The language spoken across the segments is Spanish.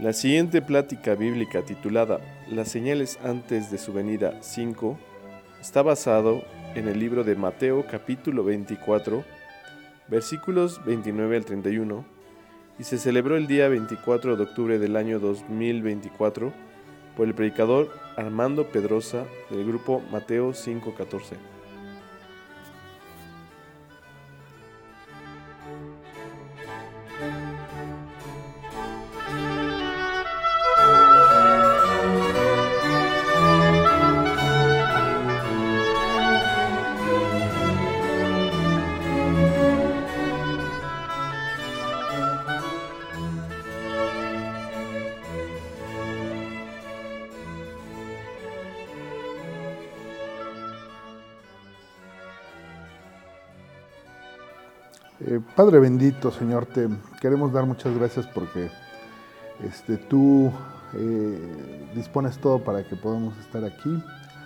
La siguiente plática bíblica titulada Las señales antes de su venida 5 está basado en el libro de Mateo capítulo 24, versículos 29 al 31, y se celebró el día 24 de octubre del año 2024 por el predicador Armando Pedrosa del grupo Mateo 5:14. Padre bendito, Señor, te queremos dar muchas gracias porque tú dispones todo para que podamos estar aquí.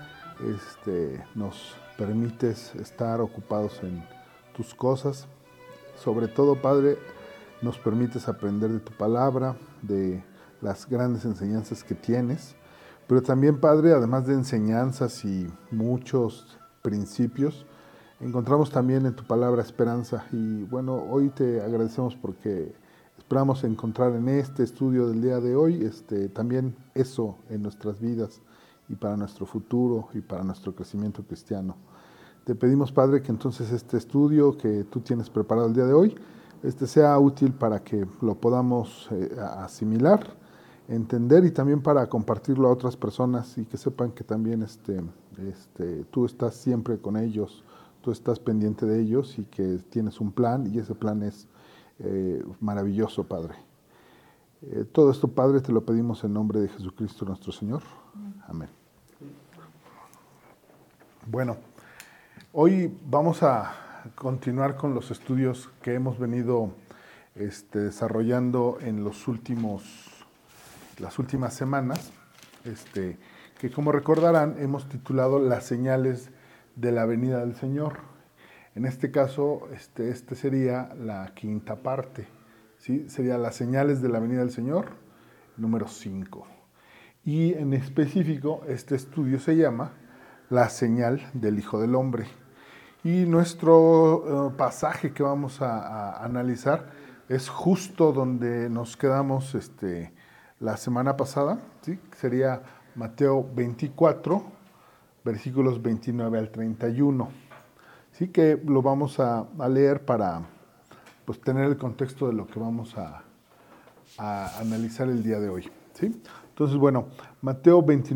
Nos permites estar ocupados en tus cosas. Sobre todo, Padre, nos permites aprender de tu palabra, de las grandes enseñanzas que tienes. Pero también, Padre, además de enseñanzas y muchos principios, encontramos también en tu palabra esperanza. Y bueno, hoy te agradecemos porque esperamos encontrar en este estudio del día de hoy también eso en nuestras vidas y para nuestro futuro y para nuestro crecimiento cristiano. Te pedimos, Padre, que entonces este estudio que tú tienes preparado el día de hoy sea útil para que lo podamos asimilar, entender y también para compartirlo a otras personas y que sepan que también tú estás siempre con ellos, tú estás pendiente de ellos y que tienes un plan y ese plan es maravilloso, Padre. Todo esto, Padre, te lo pedimos en nombre de Jesucristo nuestro Señor. Amén. Bueno, hoy vamos a continuar con los estudios que hemos venido desarrollando en las últimas semanas, que como recordarán hemos titulado Las señales de la venida del Señor. En este caso, sería la quinta parte, ¿sí? Sería las señales de la venida del Señor, número 5. Y en específico, este estudio se llama La señal del Hijo del Hombre. Y nuestro pasaje que vamos a analizar es justo donde nos quedamos la semana pasada, ¿sí? Sería Mateo 24, versículos 29 al 31. Sí que lo vamos a leer para pues, tener el contexto de lo que vamos a analizar el día de hoy. ¿Sí? Entonces, bueno, Mateo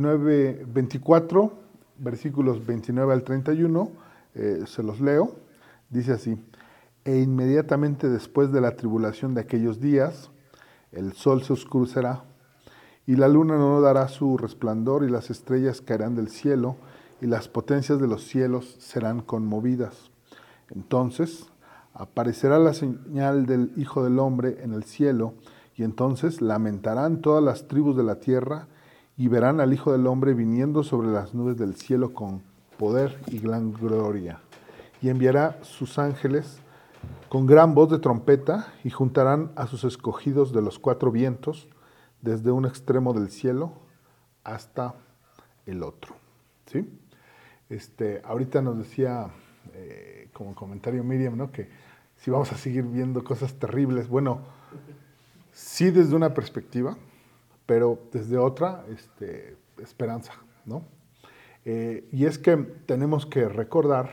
24, versículos 29 al 31, se los leo. Dice así: E inmediatamente después de la tribulación de aquellos días, el sol se oscurecerá, y la luna no dará su resplandor, y las estrellas caerán del cielo, y las potencias de los cielos serán conmovidas. Entonces aparecerá la señal del Hijo del Hombre en el cielo, y entonces lamentarán todas las tribus de la tierra, y verán al Hijo del Hombre viniendo sobre las nubes del cielo con poder y gran gloria. Y enviará sus ángeles con gran voz de trompeta, y juntarán a sus escogidos de los cuatro vientos, desde un extremo del cielo hasta el otro. ¿Sí? Ahorita nos decía, como comentario Miriam, ¿no? Que si vamos a seguir viendo cosas terribles. Bueno, sí desde una perspectiva, pero desde otra, esperanza, ¿no? Y es que tenemos que recordar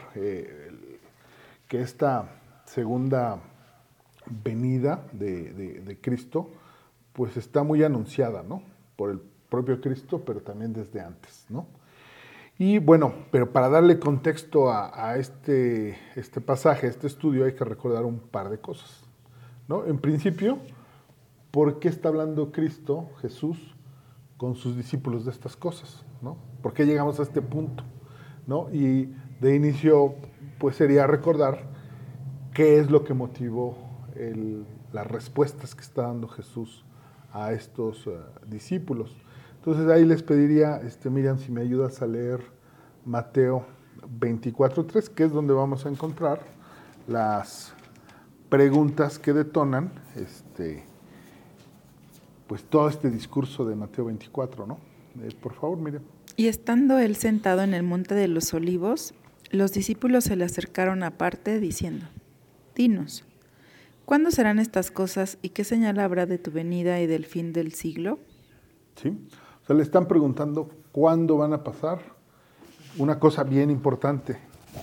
que esta segunda venida de Cristo, pues está muy anunciada, ¿no? Por el propio Cristo, pero también desde antes, ¿no? Y bueno, pero para darle contexto a este pasaje, a este estudio, hay que recordar un par de cosas, ¿no? En principio, ¿por qué está hablando Cristo, Jesús, con sus discípulos de estas cosas, ¿no? ¿Por qué llegamos a este punto, ¿no? Y de inicio, pues sería recordar qué es lo que motivó las respuestas que está dando Jesús a estos discípulos. Entonces ahí les pediría, Miriam, si me ayudas a leer Mateo 24:3, que es donde vamos a encontrar las preguntas que detonan pues todo este discurso de Mateo 24, ¿no? Por favor, mire. Y estando él sentado en el monte de los olivos, los discípulos se le acercaron aparte, diciendo: Dinos, ¿cuándo serán estas cosas y qué señal habrá de tu venida y del fin del siglo? ¿Sí? O sea, le están preguntando cuándo van a pasar. Una cosa bien importante,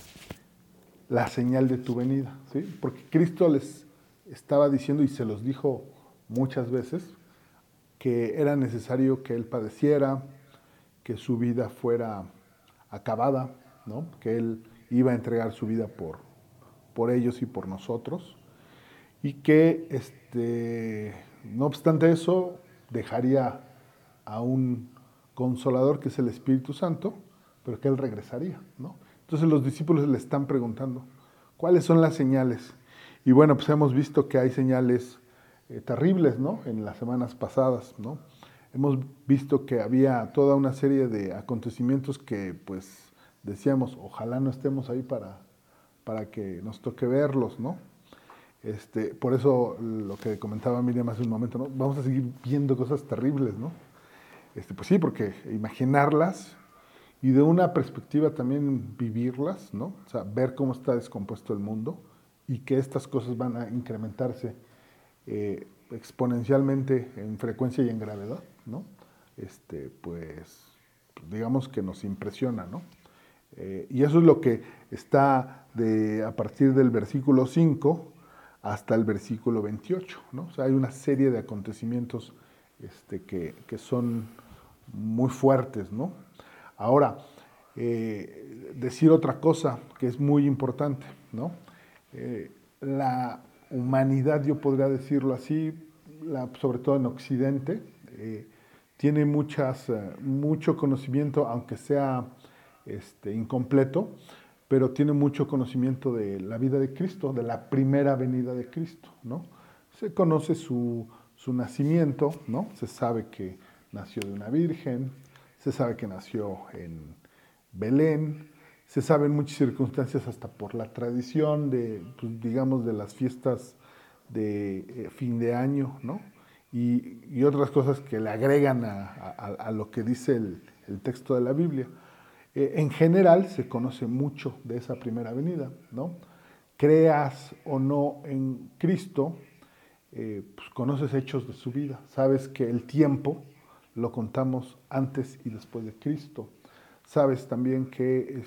la señal de tu venida, ¿sí? Porque Cristo les estaba diciendo, y se los dijo muchas veces, que era necesario que Él padeciera, que su vida fuera acabada, ¿no? Que Él iba a entregar su vida por ellos y por nosotros, y que, no obstante eso, dejaría a un consolador que es el Espíritu Santo, pero que Él regresaría, ¿no? Entonces los discípulos le están preguntando, ¿cuáles son las señales? Y bueno, pues hemos visto que hay señales terribles, ¿no? En las semanas pasadas, ¿no? Hemos visto que había toda una serie de acontecimientos que, pues, decíamos, ojalá no estemos ahí para que nos toque verlos, ¿no? Por eso lo que comentaba Miriam hace un momento, ¿no? Vamos a seguir viendo cosas terribles, ¿no? Pues sí, porque imaginarlas y de una perspectiva también vivirlas, ¿no? O sea, ver cómo está descompuesto el mundo y que estas cosas van a incrementarse exponencialmente en frecuencia y en gravedad, ¿no? Pues digamos que nos impresiona, ¿no? Y eso es lo que está a partir del versículo 5 hasta el versículo 28, ¿no? O sea, hay una serie de acontecimientos que son muy fuertes, ¿no? Ahora, decir otra cosa que es muy importante, ¿no? La humanidad, yo podría decirlo así, sobre todo en Occidente, tiene mucho conocimiento, aunque sea incompleto, pero tiene mucho conocimiento de la vida de Cristo, de la primera venida de Cristo, ¿no? Se conoce su nacimiento, ¿no? Se sabe que nació de una virgen, se sabe que nació en Belén, se sabe en muchas circunstancias hasta por la tradición pues, digamos, de las fiestas de fin de año, ¿no? Y otras cosas que le agregan a lo que dice el texto de la Biblia. En general se conoce mucho de esa primera venida, ¿no? Creas o no en Cristo, pues conoces hechos de su vida, sabes que el tiempo lo contamos antes y después de Cristo. Sabes también que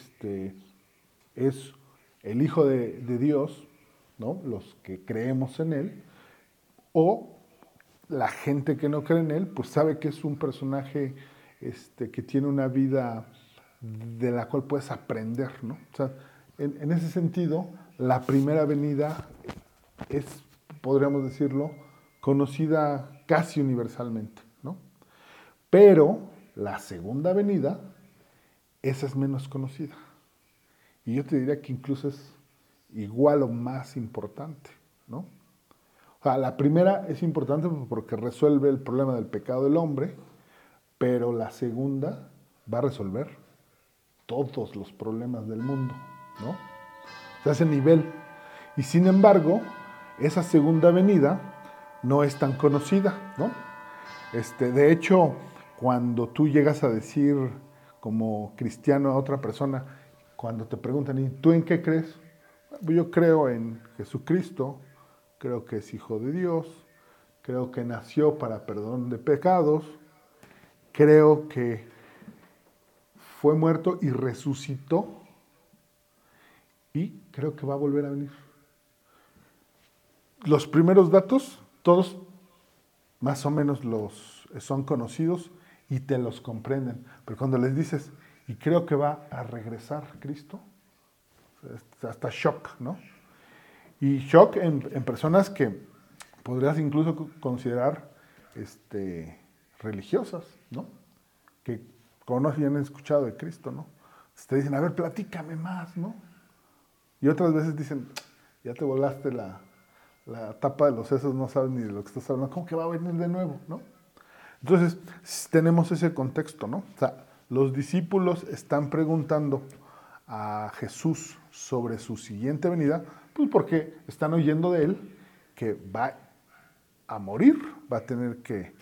es el Hijo de Dios, ¿no? Los que creemos en Él, o la gente que no cree en Él, pues sabe que es un personaje que tiene una vida de la cual puedes aprender, ¿no? O sea, en ese sentido, la primera venida es, podríamos decirlo, conocida casi universalmente, ¿no? Pero la segunda venida, esa es menos conocida. Y yo te diría que incluso es igual o más importante, ¿no? O sea, la primera es importante porque resuelve el problema del pecado del hombre, pero la segunda va a resolver todos los problemas del mundo, ¿no? O sea, ese nivel. Y sin embargo, esa segunda venida no es tan conocida, ¿no? De hecho, cuando tú llegas a decir como cristiano a otra persona, cuando te preguntan, ¿y tú en qué crees? Yo creo en Jesucristo, creo que es Hijo de Dios, creo que nació para perdón de pecados, creo que fue muerto y resucitó y creo que va a volver a venir. Los primeros datos, todos más o menos son conocidos y te los comprenden. Pero cuando les dices, y creo que va a regresar Cristo, hasta shock, ¿no? Y shock en personas que podrías incluso considerar religiosas, ¿no? Que conocen y han escuchado de Cristo, ¿no? Te dicen, a ver, platícame más, ¿no? Y otras veces dicen, ya te volaste la tapa de los sesos, no sabes ni de lo que estás hablando, ¿cómo que va a venir de nuevo, no? Entonces, tenemos ese contexto, ¿no? O sea, los discípulos están preguntando a Jesús sobre su siguiente venida, pues porque están oyendo de él que va a morir, va a tener que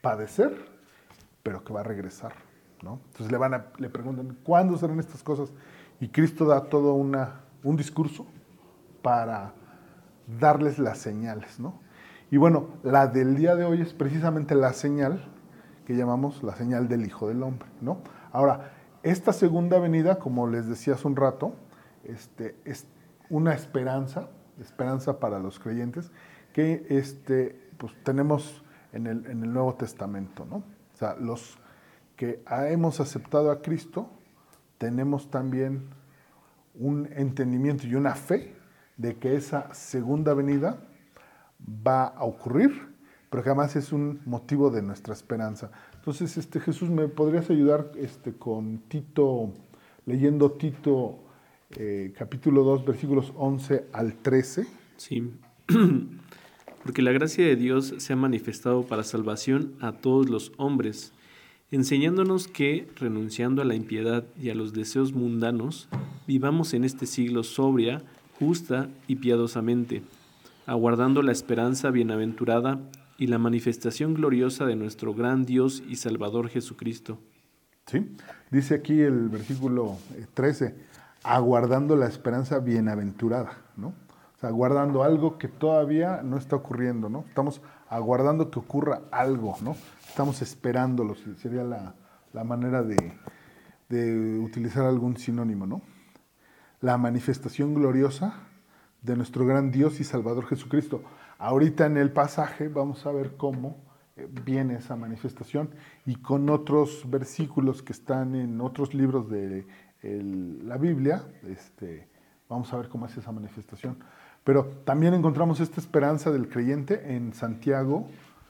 padecer, pero que va a regresar, ¿no? Entonces le preguntan, ¿cuándo serán estas cosas? Y Cristo da todo un discurso para darles las señales, ¿no? Y bueno, la del día de hoy es precisamente la señal que llamamos la señal del Hijo del Hombre, ¿no? Ahora, esta segunda venida, como les decía hace un rato, es una esperanza para los creyentes que pues, tenemos en el Nuevo Testamento, ¿no? O sea, los que hemos aceptado a Cristo, tenemos también un entendimiento y una fe de que esa segunda venida va a ocurrir, pero que además es un motivo de nuestra esperanza. Entonces, Jesús, ¿me podrías ayudar con Tito, leyendo Tito capítulo 2, versículos 11 al 13? Sí, porque la gracia de Dios se ha manifestado para salvación a todos los hombres, enseñándonos que, renunciando a la impiedad y a los deseos mundanos, vivamos en este siglo sobria, justa y piadosamente, aguardando la esperanza bienaventurada y la manifestación gloriosa de nuestro gran Dios y Salvador Jesucristo. Sí, dice aquí el versículo 13, aguardando la esperanza bienaventurada, ¿no? O sea, aguardando algo que todavía no está ocurriendo, ¿no? Estamos aguardando que ocurra algo, ¿no? Estamos esperándolo, sería la manera de utilizar algún sinónimo, ¿no? La manifestación gloriosa de nuestro gran Dios y Salvador Jesucristo. Ahorita en el pasaje vamos a ver cómo viene esa manifestación y con otros versículos que están en otros libros de la Biblia, vamos a ver cómo es esa manifestación. Pero también encontramos esta esperanza del creyente en Santiago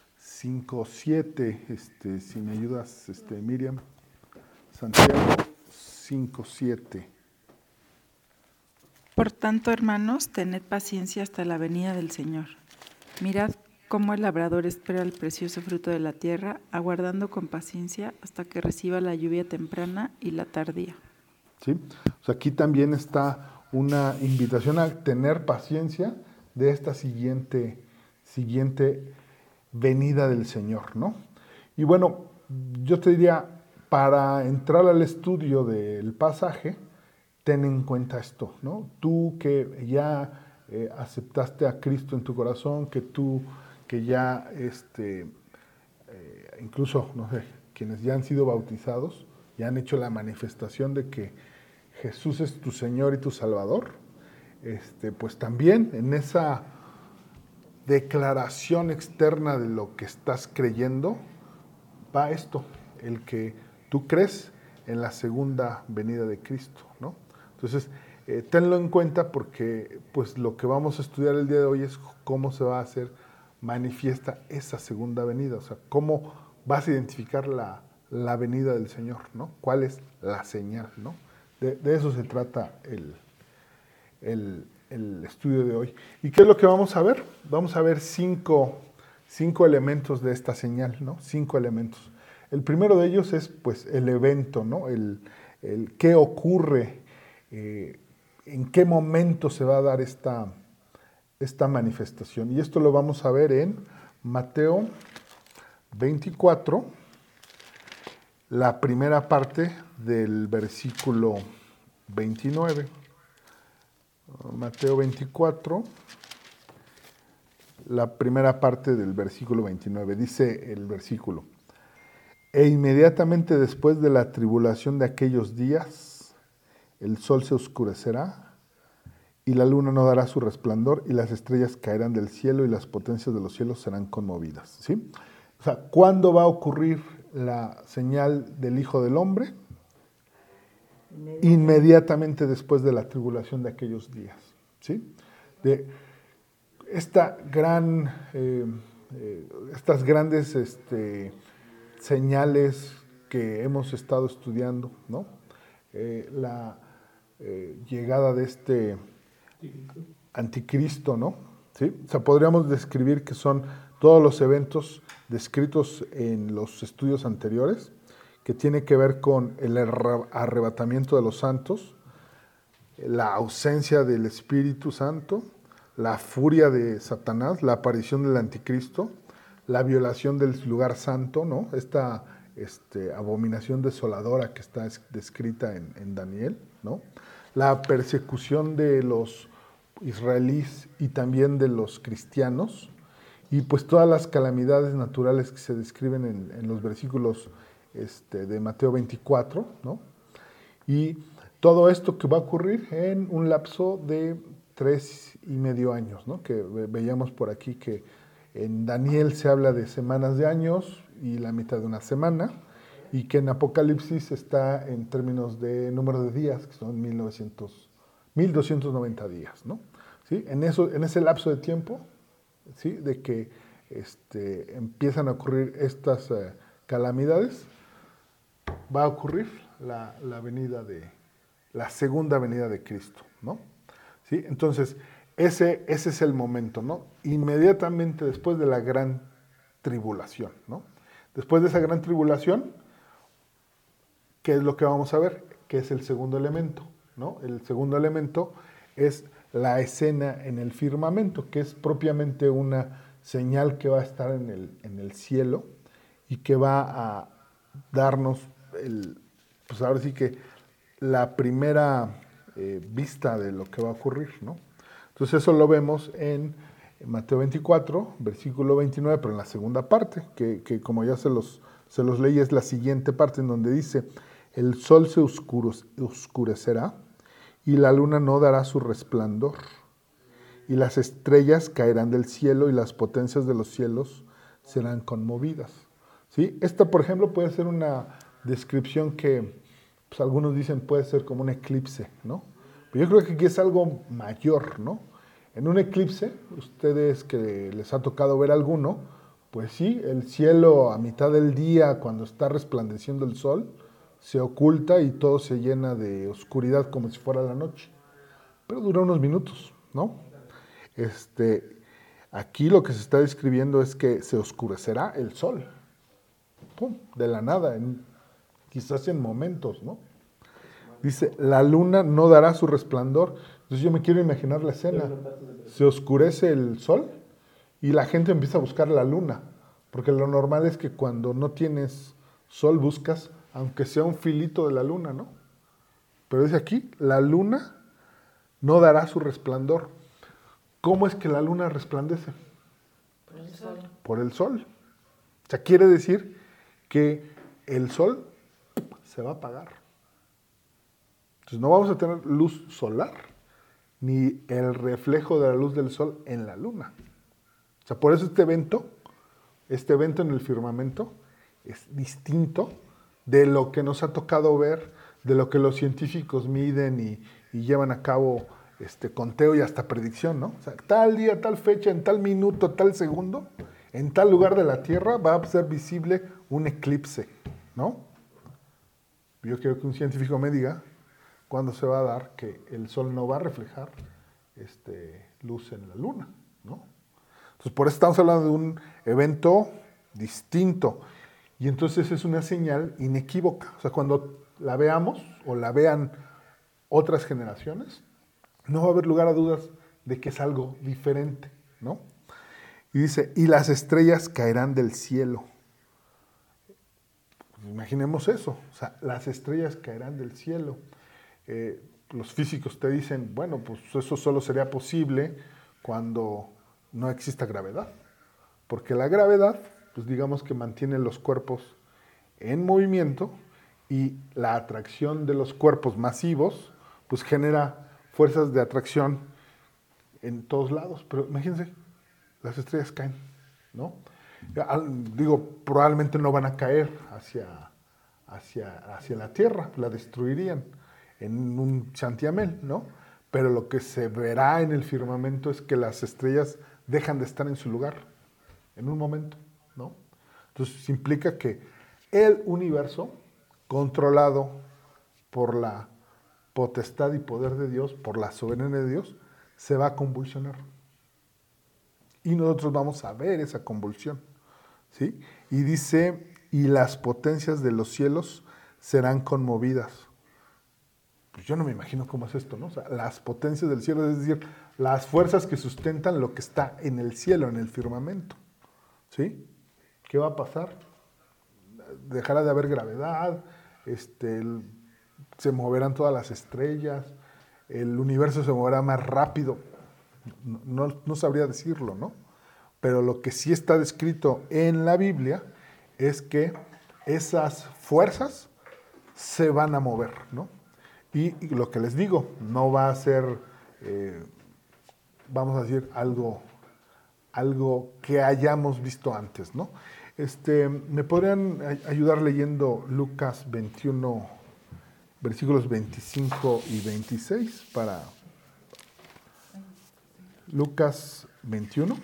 5:7, si me ayudas, Miriam. Santiago 5:7. Por tanto, hermanos, tened paciencia hasta la venida del Señor. Mirad cómo el labrador espera el precioso fruto de la tierra, aguardando con paciencia hasta que reciba la lluvia temprana y la tardía. ¿Sí? O sea, aquí también está una invitación a tener paciencia de esta siguiente venida del Señor, ¿no? Y bueno, yo te diría, para entrar al estudio del pasaje, ten en cuenta esto, ¿no? Tú que ya aceptaste a Cristo en tu corazón, que ya, incluso, no sé, quienes ya han sido bautizados, ya han hecho la manifestación de que Jesús es tu Señor y tu Salvador, pues también en esa declaración externa de lo que estás creyendo, va esto, el que tú crees en la segunda venida de Cristo, ¿no? Entonces, tenlo en cuenta porque pues lo que vamos a estudiar el día de hoy es cómo se va a hacer manifiesta esa segunda venida, o sea, cómo vas a identificar la venida del Señor, ¿no? ¿Cuál es la señal, ¿no? De eso se trata el estudio de hoy. ¿Y qué es lo que vamos a ver? Vamos a ver cinco elementos de esta señal, ¿no? 5 elementos. El primero de ellos es pues el evento, ¿no? El qué ocurre, en qué momento se va a dar esta manifestación. Y esto lo vamos a ver en Mateo 24, la primera parte del versículo 29. Mateo 24, la primera parte del versículo 29. Dice el versículo: E inmediatamente después de la tribulación de aquellos días, el sol se oscurecerá, y la luna no dará su resplandor, y las estrellas caerán del cielo, y las potencias de los cielos serán conmovidas. ¿Sí? O sea, ¿cuándo va a ocurrir la señal del Hijo del Hombre? Inmediatamente después de la tribulación de aquellos días. ¿Sí? De esta estas grandes señales que hemos estado estudiando, ¿no? La llegada de este anticristo, ¿no? ¿Sí? O sea, podríamos describir que son todos los eventos descritos en los estudios anteriores, que tiene que ver con el arrebatamiento de los santos, la ausencia del Espíritu Santo, la furia de Satanás, la aparición del anticristo, la violación del lugar santo, ¿no? Esta abominación desoladora que está descrita en Daniel, ¿no? La persecución de los israelíes y también de los cristianos, y pues todas las calamidades naturales que se describen en los versículos de Mateo 24, ¿no? Y todo esto que va a ocurrir en un lapso de 3,5 años, ¿no? Que veíamos por aquí que en Daniel se habla de semanas de años y la mitad de una semana, y que en Apocalipsis está en términos de número de días, que son 1290 días, ¿no? ¿Sí? En ese lapso de tiempo, ¿sí? De que empiezan a ocurrir estas calamidades, va a ocurrir la segunda venida de Cristo, ¿no? ¿Sí? Entonces, ese es el momento, ¿no? Inmediatamente después de la gran tribulación, ¿no? Después de esa gran tribulación, ¿qué es lo que vamos a ver? Que es el segundo elemento, ¿no? El segundo elemento es la escena en el firmamento, que es propiamente una señal que va a estar en el cielo y que va a darnos pues ahora sí que la primera vista de lo que va a ocurrir, ¿no? Entonces eso lo vemos en Mateo 24, versículo 29, pero en la segunda parte, que como ya se los leí, es la siguiente parte en donde dice: el sol se oscurecerá y la luna no dará su resplandor, y las estrellas caerán del cielo y las potencias de los cielos serán conmovidas. ¿Sí? Esta, por ejemplo, puede ser una descripción que pues, algunos dicen puede ser como un eclipse, ¿no? Pero yo creo que aquí es algo mayor, ¿no? En un eclipse, ustedes que les ha tocado ver alguno, pues sí, el cielo a mitad del día, cuando está resplandeciendo el sol, se oculta y todo se llena de oscuridad como si fuera la noche. Pero dura unos minutos, ¿no? Aquí lo que se está describiendo es que se oscurecerá el sol. ¡Pum! De la nada, quizás en momentos, ¿no? Dice, la luna no dará su resplandor. Entonces yo me quiero imaginar la escena. Se oscurece el sol y la gente empieza a buscar la luna. Porque lo normal es que cuando no tienes sol buscas, aunque sea un filito de la luna, ¿no? Pero dice aquí, la luna no dará su resplandor. ¿Cómo es que la luna resplandece? Por el sol. Por el sol. O sea, quiere decir que el sol se va a apagar. Entonces no vamos a tener luz solar, ni el reflejo de la luz del sol en la luna. O sea, por eso este evento en el firmamento es distinto de lo que nos ha tocado ver, de lo que los científicos miden y llevan a cabo conteo y hasta predicción, ¿no? O sea, tal día, tal fecha, en tal minuto, tal segundo, en tal lugar de la Tierra va a ser visible un eclipse, ¿no? Yo quiero que un científico me diga cuándo se va a dar que el sol no va a reflejar luz en la luna, ¿no? Entonces, por eso estamos hablando de un evento distinto. Y entonces es una señal inequívoca. O sea, cuando la veamos o la vean otras generaciones, no va a haber lugar a dudas de que es algo diferente, ¿no? Y dice, y las estrellas caerán del cielo. Pues imaginemos eso, o sea, las estrellas caerán del cielo. Los físicos te dicen, bueno, pues eso solo sería posible cuando no exista gravedad. Porque la gravedad, pues digamos que mantiene los cuerpos en movimiento y la atracción de los cuerpos masivos, pues genera fuerzas de atracción en todos lados. Pero imagínense, las estrellas caen, ¿no? Digo, probablemente no van a caer hacia la Tierra, la destruirían en un santiamén, ¿no? Pero lo que se verá en el firmamento es que las estrellas dejan de estar en su lugar en un momento, ¿no? Entonces implica que el universo, controlado por la potestad y poder de Dios, por la soberanía de Dios, se va a convulsionar. Y nosotros vamos a ver esa convulsión, ¿sí? Y dice, y las potencias de los cielos serán conmovidas. Pues yo no me imagino cómo es esto, ¿no? O sea, las potencias del cielo, es decir, las fuerzas que sustentan lo que está en el cielo, en el firmamento, ¿sí? ¿qué va a pasar? Dejará de haber gravedad, se moverán todas las estrellas, el universo se moverá más rápido. No sabría decirlo, ¿no? Pero lo que sí está descrito en la Biblia es que esas fuerzas se van a mover, ¿no? Y lo que les digo, no va a ser, vamos a decir, algo que hayamos visto antes, ¿no? ¿Me podrían ayudar leyendo Lucas 21, versículos 25 y 26 para Lucas 21?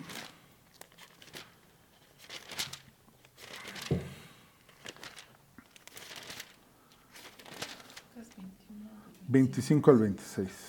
Lucas 21. 25 al 26.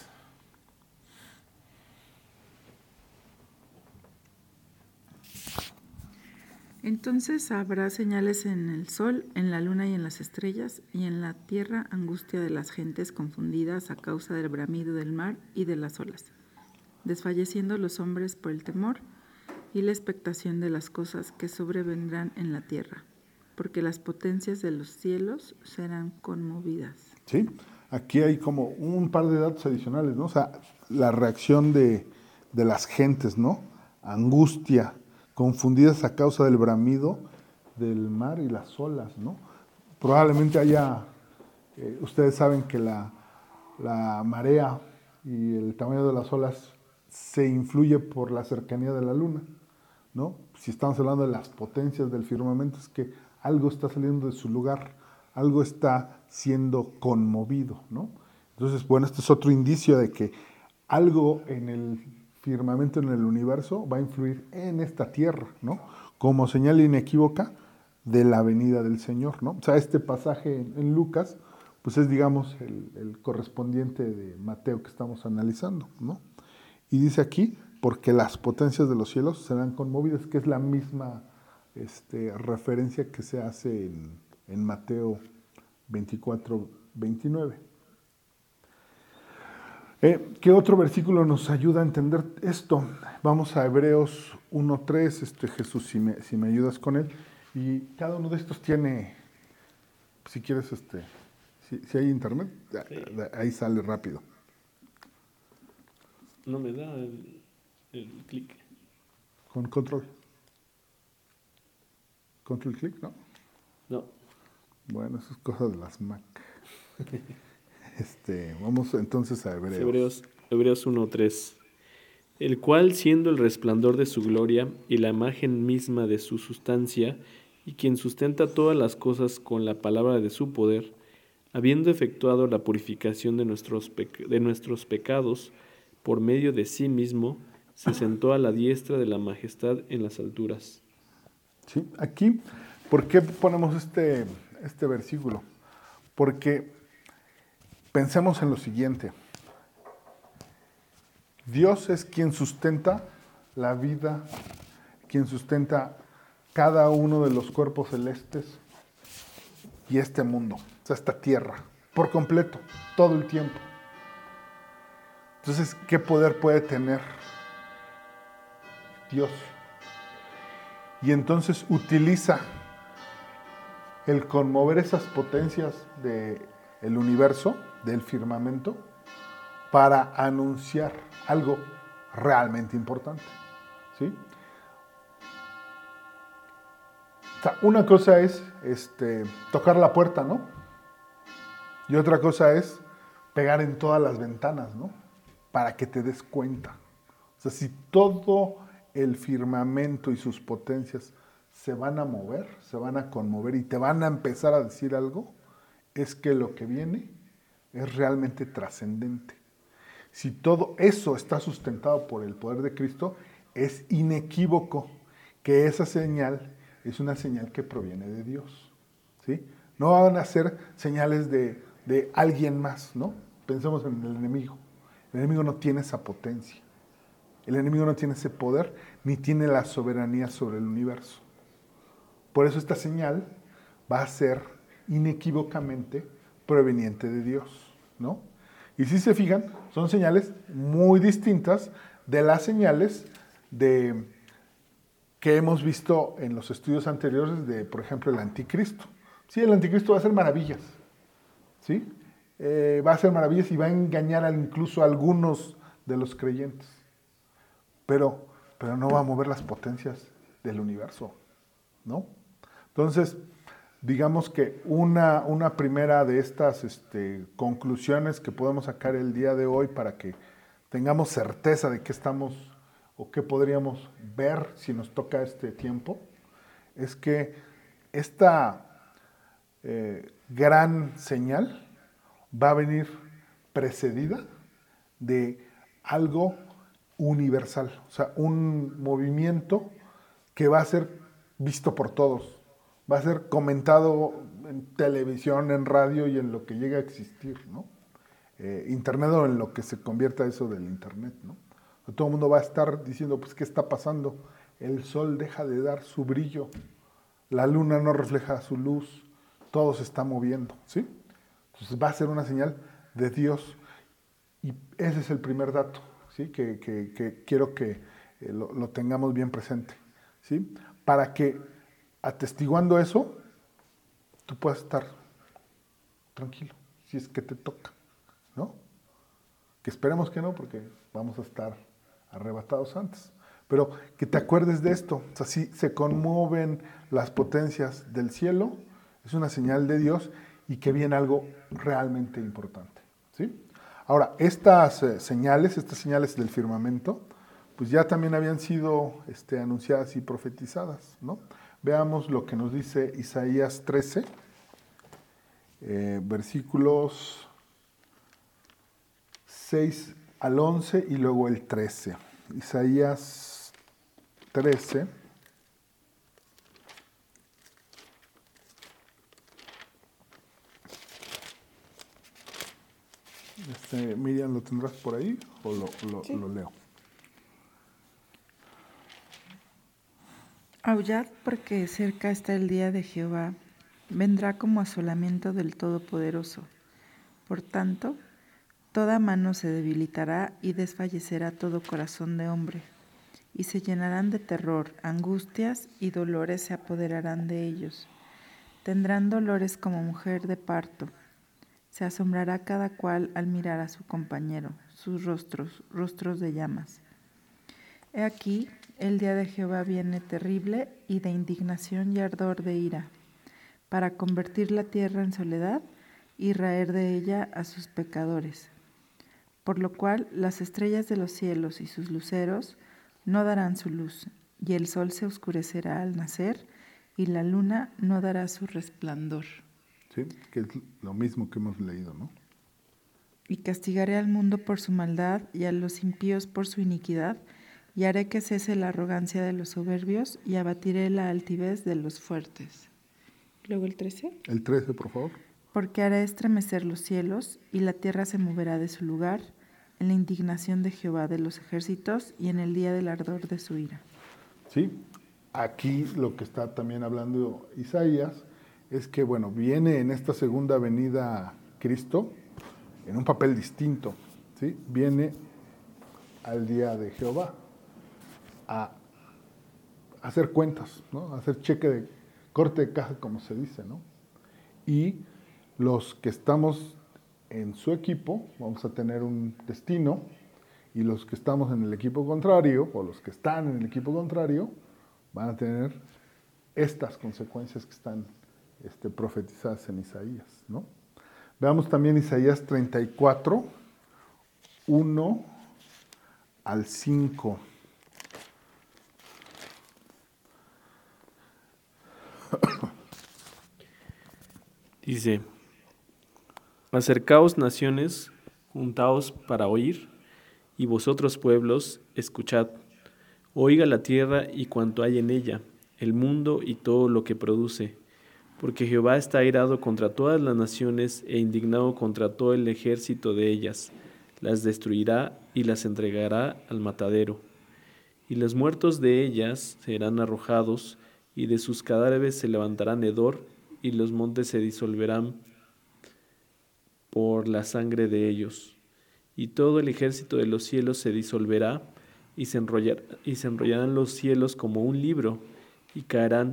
Entonces habrá señales en el sol, en la luna y en las estrellas, y en la tierra angustia de las gentes confundidas a causa del bramido del mar y de las olas, desfalleciendo los hombres por el temor y la expectación de las cosas que sobrevendrán en la tierra, porque las potencias de los cielos serán conmovidas. Sí, aquí hay como un par de datos adicionales, ¿no? O sea, la reacción de las gentes, ¿no? Angustia, confundidas a causa del bramido del mar y las olas, ¿no? Probablemente haya, ustedes saben que la marea y el tamaño de las olas se influye por la cercanía de la luna, ¿no? Si estamos hablando de las potencias del firmamento, es que algo está saliendo de su lugar, algo está siendo conmovido, ¿no? Entonces, bueno, este es otro indicio de que algo en el firmamento, en el universo, va a influir en esta tierra, ¿no? Como señal inequívoca de la venida del Señor, ¿no? O sea, este pasaje en Lucas, pues es, digamos, el correspondiente de Mateo que estamos analizando, ¿no? Y dice aquí, porque las potencias de los cielos serán conmovidas, que es la misma referencia que se hace en Mateo 24, 29. ¿Qué otro versículo nos ayuda a entender esto? Vamos a Hebreos 1.3, Jesús, si me ayudas con él. Y cada uno de estos tiene, si quieres, si hay internet, sí, ahí sale rápido. No me da el clic. Con control. Control clic, ¿no? No. Bueno, eso es cosa de las Mac. Vamos entonces a Hebreos. Hebreos 1:3. El cual, siendo el resplandor de su gloria y la imagen misma de su sustancia, y quien sustenta todas las cosas con la palabra de su poder, habiendo efectuado la purificación de nuestros pecados por medio de sí mismo, se sentó a la diestra de la majestad en las alturas. Sí, aquí, ¿por qué ponemos este versículo? Porque pensemos en lo siguiente. Dios es quien sustenta la vida, quien sustenta cada uno de los cuerpos celestes y este mundo, o sea, esta tierra, por completo, todo el tiempo. Entonces, ¿qué poder puede tener Dios? Y entonces utiliza el conmover esas potencias del universo, del firmamento, para anunciar algo realmente importante, ¿sí? O sea, una cosa es tocar la puerta, ¿no? Y otra cosa es pegar en todas las ventanas, ¿no? Para que te des cuenta. O sea, si todo el firmamento y sus potencias se van a mover, se van a conmover y te van a empezar a decir algo, es que lo que viene es realmente trascendente. Si todo eso está sustentado por el poder de Cristo, es inequívoco que esa señal es una señal que proviene de Dios, ¿sí? No van a ser señales de alguien más, ¿no? Pensemos en el enemigo. El enemigo no tiene esa potencia. El enemigo no tiene ese poder, ni tiene la soberanía sobre el universo. Por eso esta señal va a ser inequívocamente proveniente de Dios, ¿no? Y si se fijan, son señales muy distintas de las señales que hemos visto en los estudios anteriores de, por ejemplo, el anticristo. Sí, el anticristo va a hacer maravillas, ¿sí? Va a hacer maravillas y va a engañar incluso a algunos de los creyentes, pero no va a mover las potencias del universo, ¿no? Entonces, digamos que una primera de estas conclusiones que podemos sacar el día de hoy para que tengamos certeza de qué estamos o qué podríamos ver si nos toca este tiempo, es que esta gran señal va a venir precedida de algo universal, o sea, un movimiento que va a ser visto por todos, va a ser comentado en televisión, en radio y en lo que llegue a existir, ¿no? Internet o en lo que se convierta eso del Internet, ¿no? Todo el mundo va a estar diciendo, pues, ¿qué está pasando? El sol deja de dar su brillo, la luna no refleja su luz, todo se está moviendo, ¿sí? Entonces va a ser una señal de Dios y ese es el primer dato, ¿sí? Que quiero que lo tengamos bien presente, ¿sí? Para que atestiguando eso, tú puedas estar tranquilo, si es que te toca, ¿no? Que esperemos que no, porque vamos a estar arrebatados antes. Pero que te acuerdes de esto, o sea, si se conmueven las potencias del cielo, es una señal de Dios y que viene algo realmente importante, ¿sí? Ahora, estas señales del firmamento, pues ya también habían sido anunciadas y profetizadas, ¿no? Veamos lo que nos dice Isaías 13, versículos 6 al 11 y luego el 13. Isaías 13. Miriam, ¿lo tendrás por ahí o Sí. lo leo? Aullad porque cerca está el día de Jehová, vendrá como asolamiento del Todopoderoso. Por tanto, toda mano se debilitará y desfallecerá todo corazón de hombre, y se llenarán de terror, angustias y dolores se apoderarán de ellos. Tendrán dolores como mujer de parto. Se asombrará cada cual al mirar a su compañero, sus rostros de llamas. He aquí, el día de Jehová viene terrible y de indignación y ardor de ira, para convertir la tierra en soledad y raer de ella a sus pecadores. Por lo cual las estrellas de los cielos y sus luceros no darán su luz, y el sol se oscurecerá al nacer, y la luna no dará su resplandor. Sí, que es lo mismo que hemos leído, ¿no? Y castigaré al mundo por su maldad y a los impíos por su iniquidad, y haré que cese la arrogancia de los soberbios y abatiré la altivez de los fuertes. Luego el 13. El 13, por favor. Porque haré estremecer los cielos y la tierra se moverá de su lugar en la indignación de Jehová de los ejércitos y en el día del ardor de su ira. Sí, aquí lo que está también hablando Isaías es que, bueno, viene en esta segunda venida Cristo en un papel distinto, ¿sí? Viene al día de Jehová a hacer cuentas, ¿no? A hacer cheque de corte de caja, como se dice, ¿no? Y los que estamos en su equipo vamos a tener un destino y los que estamos en el equipo contrario o los que están en el equipo contrario van a tener estas consecuencias que están profetizadas en Isaías, ¿no? Veamos también Isaías 34, 1 al 5. Dice, acercaos naciones, juntaos para oír, y vosotros pueblos, escuchad. Oiga la tierra y cuanto hay en ella, el mundo y todo lo que produce. Porque Jehová está airado contra todas las naciones e indignado contra todo el ejército de ellas. Las destruirá y las entregará al matadero. Y los muertos de ellas serán arrojados, y de sus cadáveres se levantarán hedor, y los montes se disolverán por la sangre de ellos. Y todo el ejército de los cielos se disolverá, y se enrollarán los cielos como un libro, y caerá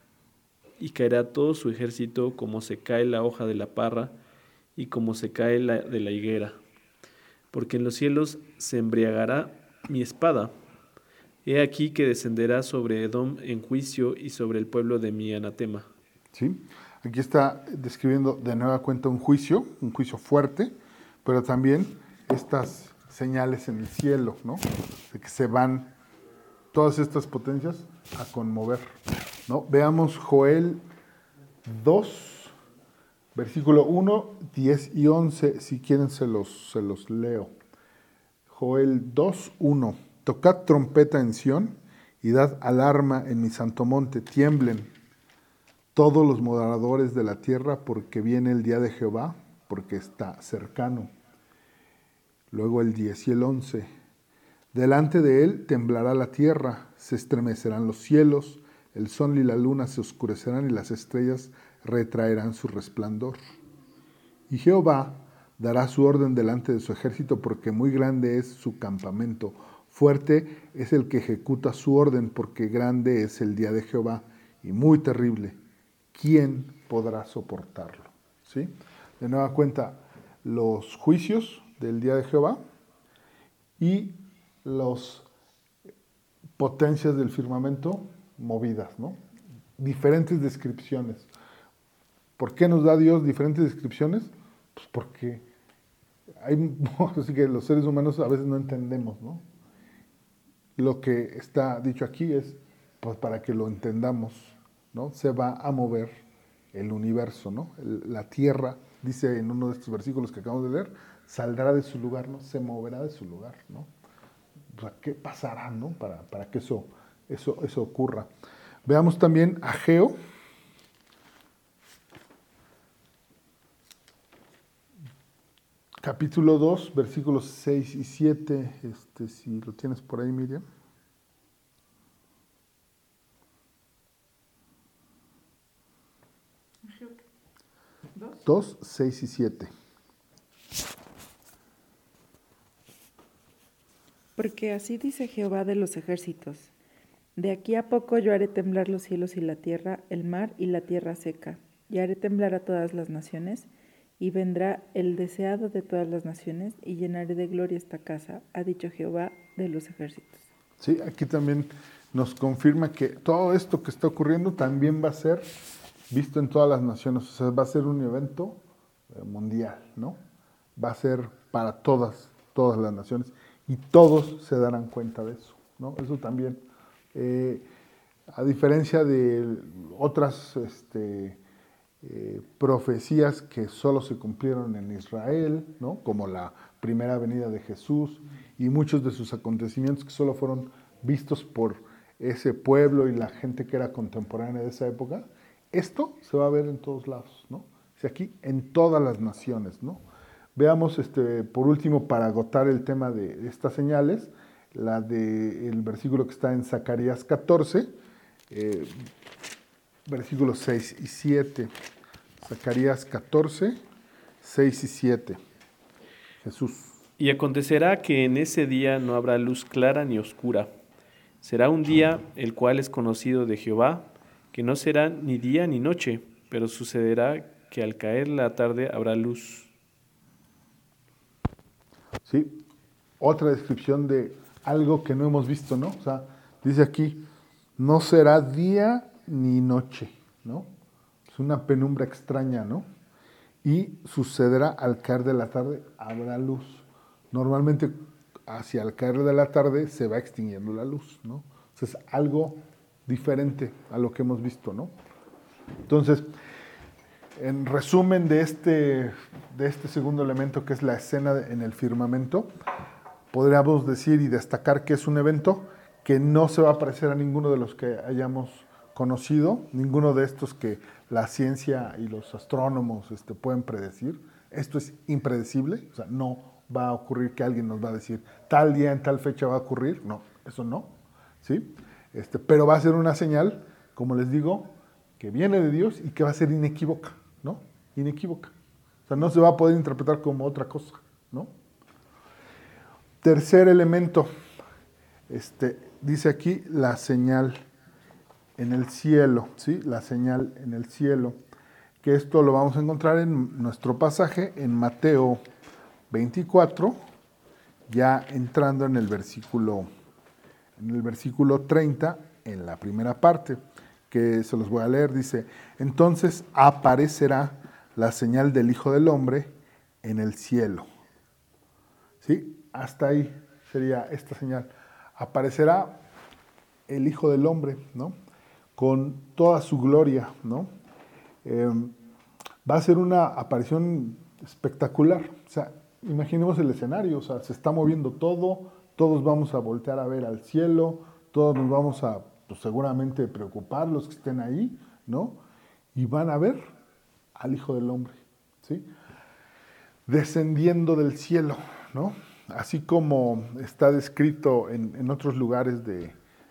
todo su ejército como se cae la hoja de la parra, y como se cae de la higuera. Porque en los cielos se embriagará mi espada. He aquí que descenderá sobre Edom en juicio y sobre el pueblo de mi anatema. ¿Sí? Aquí está describiendo de nueva cuenta un juicio fuerte, pero también estas señales en el cielo, ¿no? De que se van todas estas potencias a conmover, ¿no? Veamos Joel 2, versículo 1, 10 y 11, si quieren se los leo. Joel 2, 1. Tocad trompeta en Sión y dad alarma en mi santo monte, tiemblen todos los moradores de la tierra, porque viene el día de Jehová, porque está cercano. Luego el 10 y el 11. Delante de él temblará la tierra, se estremecerán los cielos, el sol y la luna se oscurecerán y las estrellas retraerán su resplandor. Y Jehová dará su orden delante de su ejército, porque muy grande es su campamento. Fuerte es el que ejecuta su orden, porque grande es el día de Jehová y muy terrible. ¿Quién podrá soportarlo? ¿Sí? De nueva cuenta, los juicios del día de Jehová y las potencias del firmamento movidas, ¿no? Diferentes descripciones. ¿Por qué nos da Dios diferentes descripciones? Pues porque así que los seres humanos a veces no entendemos, ¿no? Lo que está dicho aquí es pues para que lo entendamos, ¿no? Se va a mover el universo, ¿no? La tierra, dice en uno de estos versículos que acabamos de leer, saldrá de su lugar, ¿no? Se moverá de su lugar, ¿no? O sea, ¿qué pasará, no? Para que eso ocurra. Veamos también Ageo. Capítulo 2, versículos 6 y 7, si lo tienes por ahí, Miriam. ¿2? 6 y 7. Porque así dice Jehová de los ejércitos: de aquí a poco yo haré temblar los cielos y la tierra, el mar y la tierra seca, y haré temblar a todas las naciones, y vendrá el deseado de todas las naciones, y llenaré de gloria esta casa, ha dicho Jehová de los ejércitos. Sí, aquí también nos confirma que todo esto que está ocurriendo también va a ser visto en todas las naciones, o sea, va a ser un evento mundial, ¿no? Va a ser para todas las naciones, y todos se darán cuenta de eso, ¿no? Eso también, a diferencia de otras profecías que solo se cumplieron en Israel, ¿no? Como la primera venida de Jesús y muchos de sus acontecimientos que solo fueron vistos por ese pueblo y la gente que era contemporánea de esa época, esto se va a ver en todos lados, ¿no? O sea, aquí en todas las naciones, ¿no? Veamos, por último, para agotar el tema de estas señales, el versículo que está en Zacarías 14, versículos 6 y 7. Zacarías 14, 6 y 7. Jesús. Y acontecerá que en ese día no habrá luz clara ni oscura. Será un día el cual es conocido de Jehová, que no será ni día ni noche, pero sucederá que al caer la tarde habrá luz. Sí, otra descripción de algo que no hemos visto, ¿no? O sea, dice aquí, no será día ni noche, ¿no? Es una penumbra extraña, ¿no? Y sucederá al caer de la tarde, habrá luz. Normalmente, hacia el caer de la tarde se va extinguiendo la luz, ¿no? Entonces, algo diferente a lo que hemos visto, ¿no? Entonces, en resumen de este segundo elemento, que es la escena en el firmamento, podríamos decir y destacar que es un evento que no se va a parecer a ninguno de los que hayamos conocido, ninguno de estos que la ciencia y los astrónomos pueden predecir. Esto es impredecible, o sea, no va a ocurrir que alguien nos va a decir tal día en tal fecha va a ocurrir, no, eso no, ¿sí? Pero va a ser una señal, como les digo, que viene de Dios y que va a ser inequívoca, ¿no? Inequívoca. O sea, no se va a poder interpretar como otra cosa, ¿no? Tercer elemento, Dice aquí la señal en el cielo, ¿sí? La señal en el cielo, que esto lo vamos a encontrar en nuestro pasaje en Mateo 24, ya entrando en el versículo 30, en la primera parte, que se los voy a leer, dice: entonces aparecerá la señal del Hijo del Hombre en el cielo. ¿Sí? Hasta ahí sería esta señal. Aparecerá el Hijo del Hombre, ¿no? Con toda su gloria, ¿no? Va a ser una aparición espectacular. O sea, imaginemos el escenario, o sea, se está moviendo todo, todos vamos a voltear a ver al cielo, todos nos vamos a, pues, seguramente preocupar los que estén ahí, ¿no? Y van a ver al Hijo del Hombre, ¿sí? Descendiendo del cielo, ¿no? Así como está descrito en otros lugares de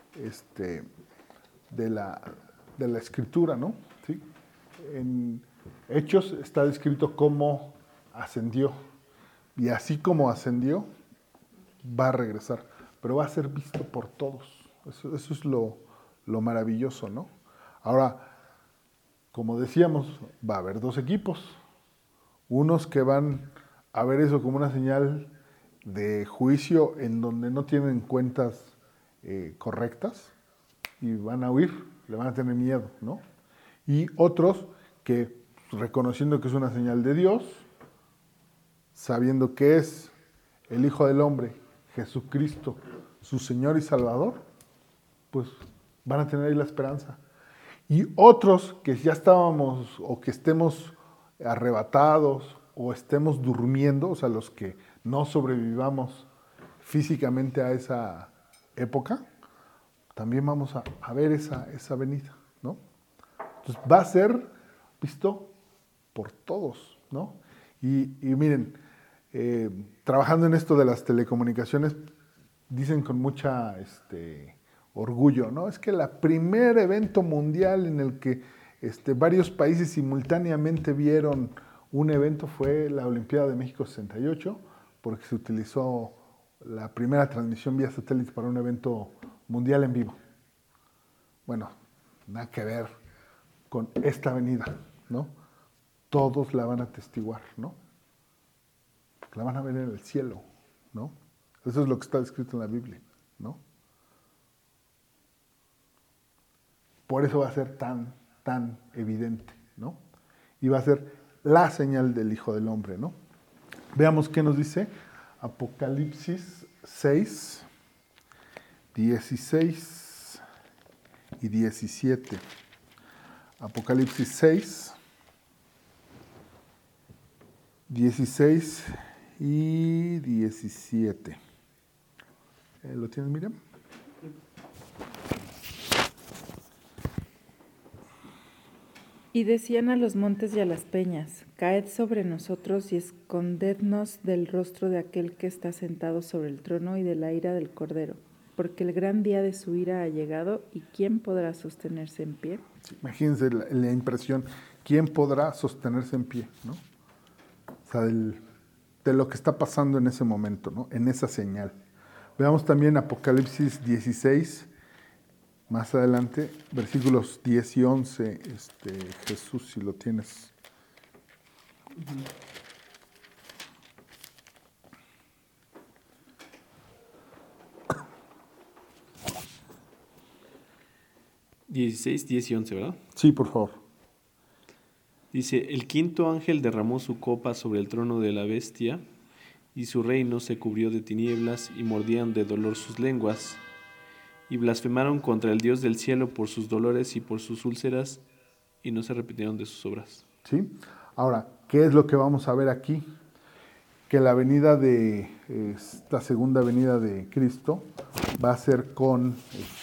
la Escritura, ¿no? ¿Sí? En Hechos está descrito cómo ascendió. Y así como ascendió, va a regresar. Pero va a ser visto por todos. Eso es lo maravilloso, ¿no? Ahora, como decíamos, va a haber dos equipos. Unos que van a ver eso como una señal de juicio en donde no tienen cuentas correctas y van a huir, le van a tener miedo, ¿no? Y otros que, reconociendo que es una señal de Dios, sabiendo que es el Hijo del Hombre, Jesucristo, su Señor y Salvador, pues van a tener ahí la esperanza. Y otros que ya estábamos o que estemos arrebatados o estemos durmiendo, o sea, los que no sobrevivamos físicamente a esa época, también vamos a ver esa venida, ¿no? Entonces va a ser visto por todos, ¿no? Y miren, trabajando en esto de las telecomunicaciones, dicen con mucha orgullo, ¿no? Es que el primer evento mundial en el que varios países simultáneamente vieron un evento fue la Olimpiada de México 68, porque se utilizó la primera transmisión vía satélite para un evento mundial en vivo. Bueno, nada que ver con esta venida, ¿no? Todos la van a atestiguar, ¿no? La van a ver en el cielo, ¿no? Eso es lo que está escrito en la Biblia, ¿no? Por eso va a ser tan evidente, ¿no? Y va a ser la señal del Hijo del Hombre, ¿no? Veamos qué nos dice Apocalipsis 6, 16 y 17. Apocalipsis 6, 16 y 17. ¿Lo tienes, Miriam? Y decían a los montes y a las peñas: caed sobre nosotros y escondednos del rostro de aquel que está sentado sobre el trono y de la ira del Cordero, porque el gran día de su ira ha llegado, y ¿quién podrá sostenerse en pie? Sí, imagínense la impresión, ¿quién podrá sostenerse en pie, ¿no? O sea, de lo que está pasando en ese momento, ¿no? En esa señal. Veamos también Apocalipsis 16, más adelante, versículos 10 y 11, Jesús, si lo tienes. Uh-huh. 16, 10 y 11, ¿verdad? Sí, por favor. Dice: el quinto ángel derramó su copa sobre el trono de la bestia, y su reino se cubrió de tinieblas, y mordían de dolor sus lenguas, y blasfemaron contra el Dios del cielo por sus dolores y por sus úlceras, y no se arrepintieron de sus obras. ¿Sí? Ahora, ¿qué es lo que vamos a ver aquí? Que la venida de esta segunda venida de Cristo va a ser con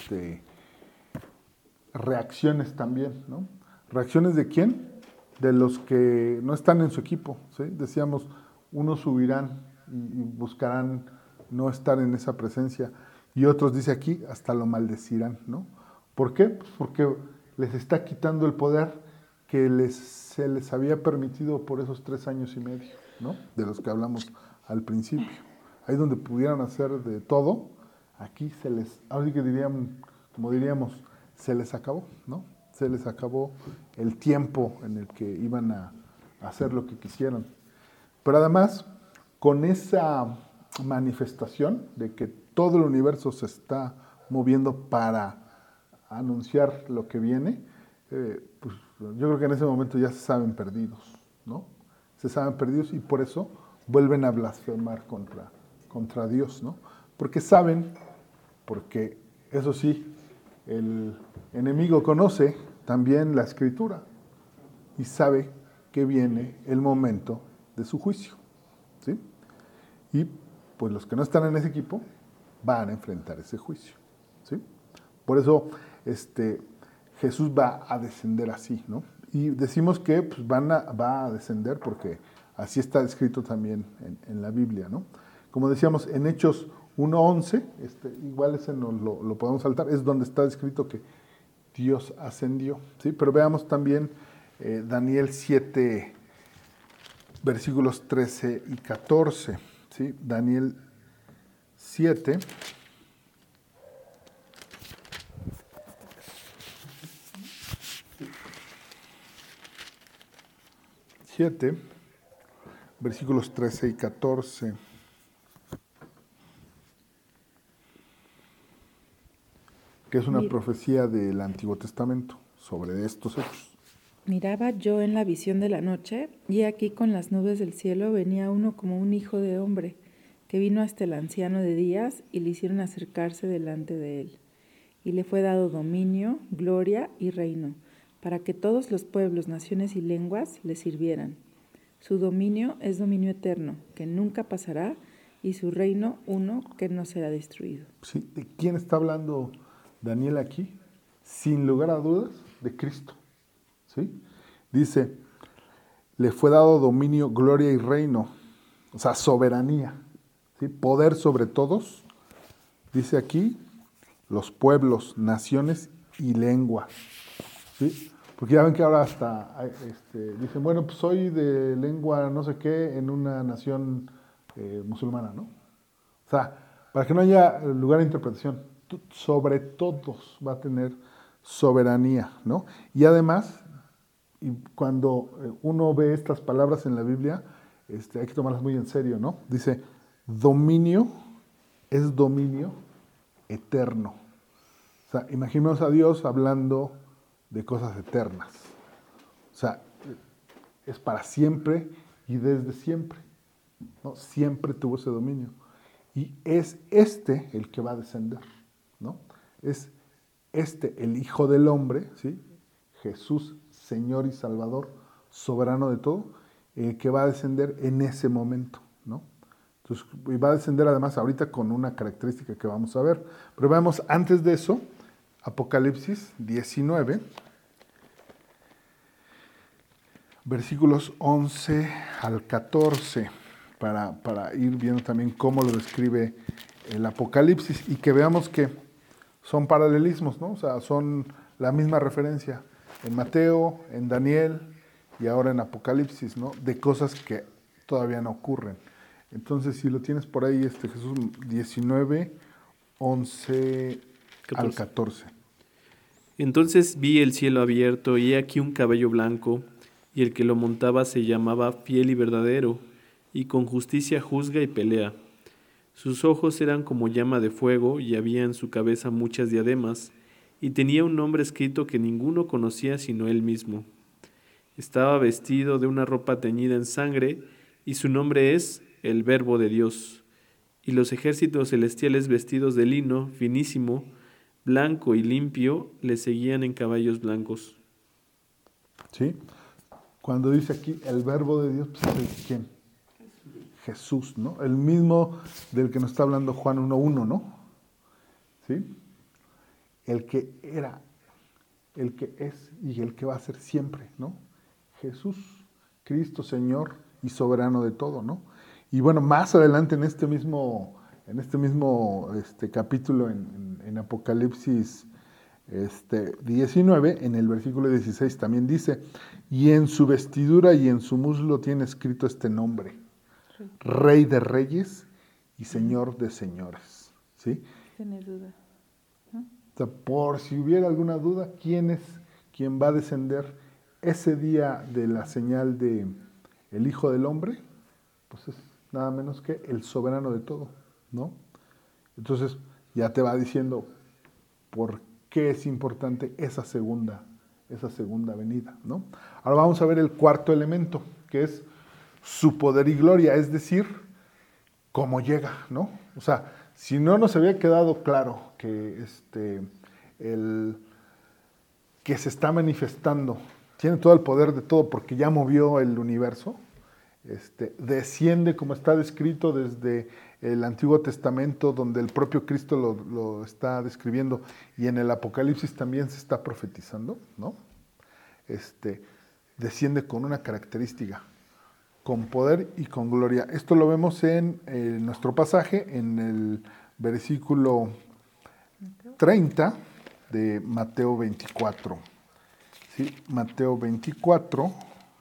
reacciones también, ¿no? ¿Reacciones de quién? De los que no están en su equipo, ¿sí? Decíamos, unos subirán y buscarán no estar en esa presencia, y otros, dice aquí, hasta lo maldecirán, ¿no? ¿Por qué? Pues porque les está quitando el poder que se les había permitido por esos 3 años y medio, ¿no? De los que hablamos al principio. Ahí donde pudieran hacer de todo, aquí ahora sí que como diríamos, se les acabó, ¿no? Se les acabó el tiempo en el que iban a hacer lo que quisieran. Pero además, con esa manifestación de que todo el universo se está moviendo para anunciar lo que viene, pues yo creo que en ese momento ya se saben perdidos, ¿no? Se saben perdidos y por eso vuelven a blasfemar contra Dios, ¿no? Porque saben, porque eso sí, el enemigo conoce también la Escritura y sabe que viene el momento de su juicio, ¿sí? Y pues los que no están en ese equipo van a enfrentar ese juicio, ¿sí? Por eso Jesús va a descender así, ¿no? Y decimos que pues, va a descender porque así está escrito también en la Biblia, ¿no? Como decíamos, en Hechos 1:11, igual ese no lo podemos saltar, es donde está escrito que Dios ascendió, ¿sí? Pero veamos también Daniel 7, versículos 13 y 14, ¿sí? Daniel 7. Versículos 13 y 14. Que es una profecía del Antiguo Testamento sobre estos hechos. Miraba yo en la visión de la noche, y aquí con las nubes del cielo venía uno como un hijo de hombre, que vino hasta el anciano de días, y le hicieron acercarse delante de él. Y le fue dado dominio, gloria y reino, para que todos los pueblos, naciones y lenguas le sirvieran. Su dominio es dominio eterno, que nunca pasará, y su reino uno que no será destruido. Sí, ¿de quién está hablando Daniel aquí? Sin lugar a dudas, de Cristo. ¿Sí? Dice, le fue dado dominio, gloria y reino, o sea, soberanía, ¿sí? Poder sobre todos, dice aquí, los pueblos, naciones y lengua, ¿sí? Porque ya ven que ahora hasta dicen, bueno, pues soy de lengua no sé qué en una nación musulmana, ¿no? O sea, para que no haya lugar de interpretación, sobre todos va a tener soberanía, ¿no? Y además, y cuando uno ve estas palabras en la Biblia, hay que tomarlas muy en serio, ¿no? Dice, dominio es dominio eterno. O sea, imaginemos a Dios hablando de cosas eternas. O sea, es para siempre y desde siempre, ¿no? Siempre tuvo ese dominio. Y es el que va a descender, ¿no? Es el Hijo del Hombre, ¿sí? Jesús, Señor y Salvador, soberano de todo, que va a descender en ese momento, ¿no? Entonces, y va a descender además ahorita con una característica que vamos a ver. Pero veamos antes de eso, Apocalipsis 19, versículos 11 al 14, para ir viendo también cómo lo describe el Apocalipsis y que veamos que son paralelismos, ¿no? O sea, son la misma referencia en Mateo, en Daniel y ahora en Apocalipsis, ¿no? De cosas que todavía no ocurren. Entonces, si lo tienes por ahí, Jesús 19, 11 al 14. Entonces vi el cielo abierto y he aquí un caballo blanco, y el que lo montaba se llamaba Fiel y Verdadero, y con justicia juzga y pelea. Sus ojos eran como llama de fuego, y había en su cabeza muchas diademas, y tenía un nombre escrito que ninguno conocía sino él mismo. Estaba vestido de una ropa teñida en sangre, y su nombre es el Verbo de Dios. Y los ejércitos celestiales vestidos de lino finísimo, blanco y limpio, le seguían en caballos blancos. ¿Sí? Cuando dice aquí el Verbo de Dios, pues ¿es quién? Jesús, ¿no? El mismo del que nos está hablando Juan 1:1, ¿no? ¿Sí? El que era, el que es y el que va a ser siempre, ¿no? Jesús, Cristo, Señor y soberano de todo, ¿no? Y bueno, más adelante en este mismo capítulo en Apocalipsis 19, en el versículo 16 también dice, y en su vestidura y en su muslo tiene escrito este nombre, Rey de Reyes y Señor de Señores, ¿sí? tener duda. O sea, por si hubiera alguna duda, ¿quién va a descender ese día de la señal de el Hijo del Hombre? Pues es nada menos que el soberano de todo, ¿no? Entonces ya te va diciendo por qué es importante esa segunda venida, ¿no? Ahora vamos a ver el cuarto elemento, que es su poder y gloria, es decir, cómo llega, ¿no? O sea, si no nos había quedado claro que que se está manifestando, tiene todo el poder de todo porque ya movió el universo, desciende como está descrito desde el Antiguo Testamento, donde el propio Cristo lo está describiendo, y en el Apocalipsis también se está profetizando, ¿no? Desciende con una característica, con poder y con gloria. Esto lo vemos en nuestro pasaje, en el versículo 30 de Mateo 24. ¿Sí? Mateo 24,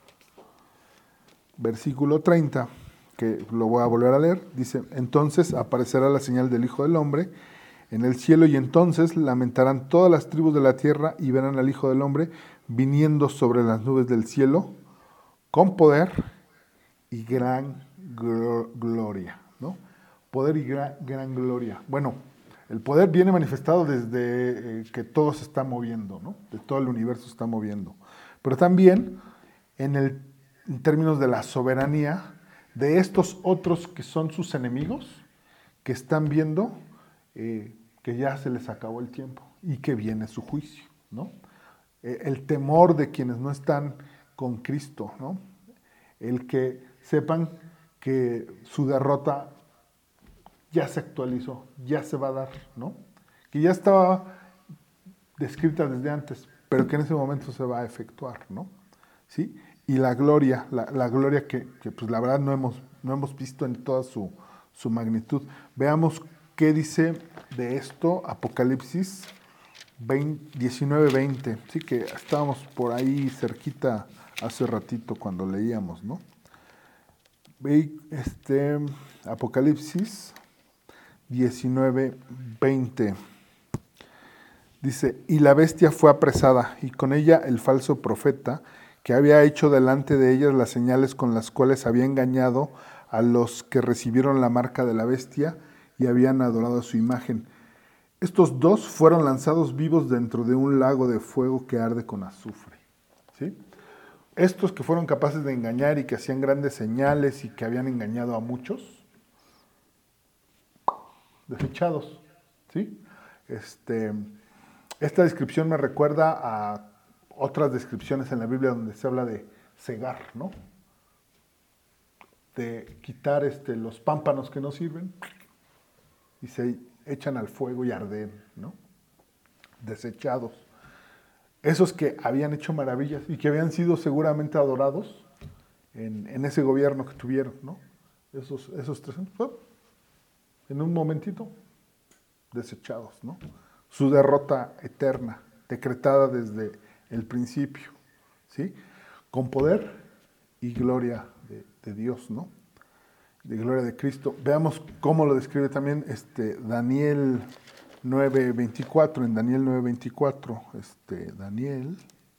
versículo 30, que lo voy a volver a leer, dice: entonces aparecerá la señal del Hijo del Hombre en el cielo, y entonces lamentarán todas las tribus de la tierra y verán al Hijo del Hombre viniendo sobre las nubes del cielo con poder y gran gloria, ¿no? Poder y gran gloria. Bueno, el poder viene manifestado desde que todo se está moviendo, ¿no? De todo el universo se está moviendo. Pero también en términos de la soberanía de estos otros que son sus enemigos, que están viendo que ya se les acabó el tiempo y que viene su juicio, ¿no? El temor de quienes no están con Cristo, ¿no? El que sepan que su derrota ya se actualizó, ya se va a dar, ¿no? Que ya estaba descrita desde antes, pero que en ese momento se va a efectuar, ¿no? ¿Sí? Y la gloria, la gloria que pues la verdad no hemos visto en toda su magnitud. Veamos qué dice de esto Apocalipsis 19:20, sí, que estábamos por ahí cerquita hace ratito cuando leíamos, ¿no? Apocalipsis 19:20 dice: y la bestia fue apresada, y con ella el falso profeta, que había hecho delante de ellas las señales con las cuales había engañado a los que recibieron la marca de la bestia y habían adorado su imagen. Estos dos fueron lanzados vivos dentro de un lago de fuego que arde con azufre. ¿Sí? Estos que fueron capaces de engañar y que hacían grandes señales y que habían engañado a muchos, desechados. ¿Sí? Esta descripción me recuerda a otras descripciones en la Biblia donde se habla de cegar, ¿no? De quitar los pámpanos que no sirven y se echan al fuego y arden, ¿no? Desechados. Esos que habían hecho maravillas y que habían sido seguramente adorados en ese gobierno que tuvieron, ¿no? Esos 300, en un momentito, desechados, ¿no? Su derrota eterna, decretada desde el principio, ¿sí? Con poder y gloria de Dios, ¿no? De gloria de Cristo. Veamos cómo lo describe también Daniel 9:24, en Daniel 9:24, Daniel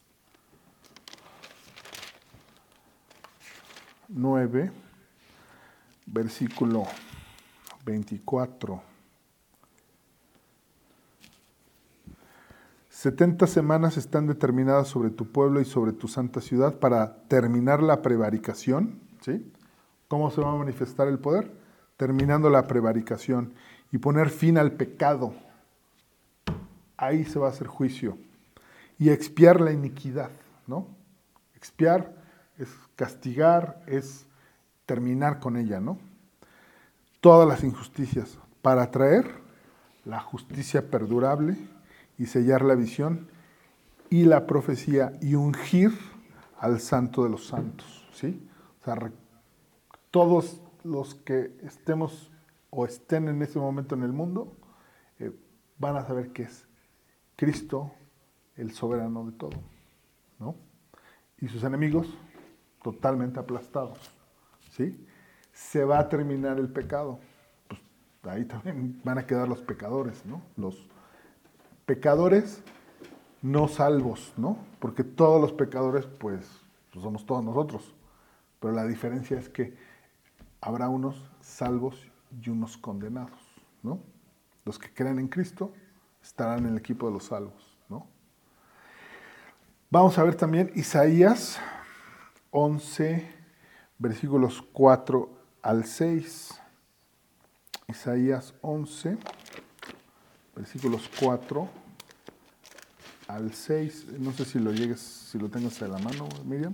9, versículo 24. 70 semanas están determinadas sobre tu pueblo y sobre tu santa ciudad para terminar la prevaricación, ¿sí? ¿Cómo se va a manifestar el poder? Terminando la prevaricación y poner fin al pecado. Ahí se va a hacer juicio. Y expiar la iniquidad, ¿no? Expiar es castigar, es terminar con ella, ¿no? Todas las injusticias para traer la justicia perdurable y sellar la visión y la profecía y ungir al santo de los santos, ¿sí? O sea, todos los que estemos o estén en ese momento en el mundo van a saber que es Cristo el soberano de todo, ¿no? Y sus enemigos totalmente aplastados, ¿sí? Se va a terminar el pecado. Pues, ahí también van a quedar los pecadores, ¿no? Los pecadores no salvos, ¿no? Porque todos los pecadores, pues somos todos nosotros. Pero la diferencia es que habrá unos salvos y unos condenados, ¿no? Los que crean en Cristo estarán en el equipo de los salvos, ¿no? Vamos a ver también Isaías 11, versículos 4 al 6. Isaías 11, versículos 4 al 6. No sé si lo tengas a la mano, Miriam.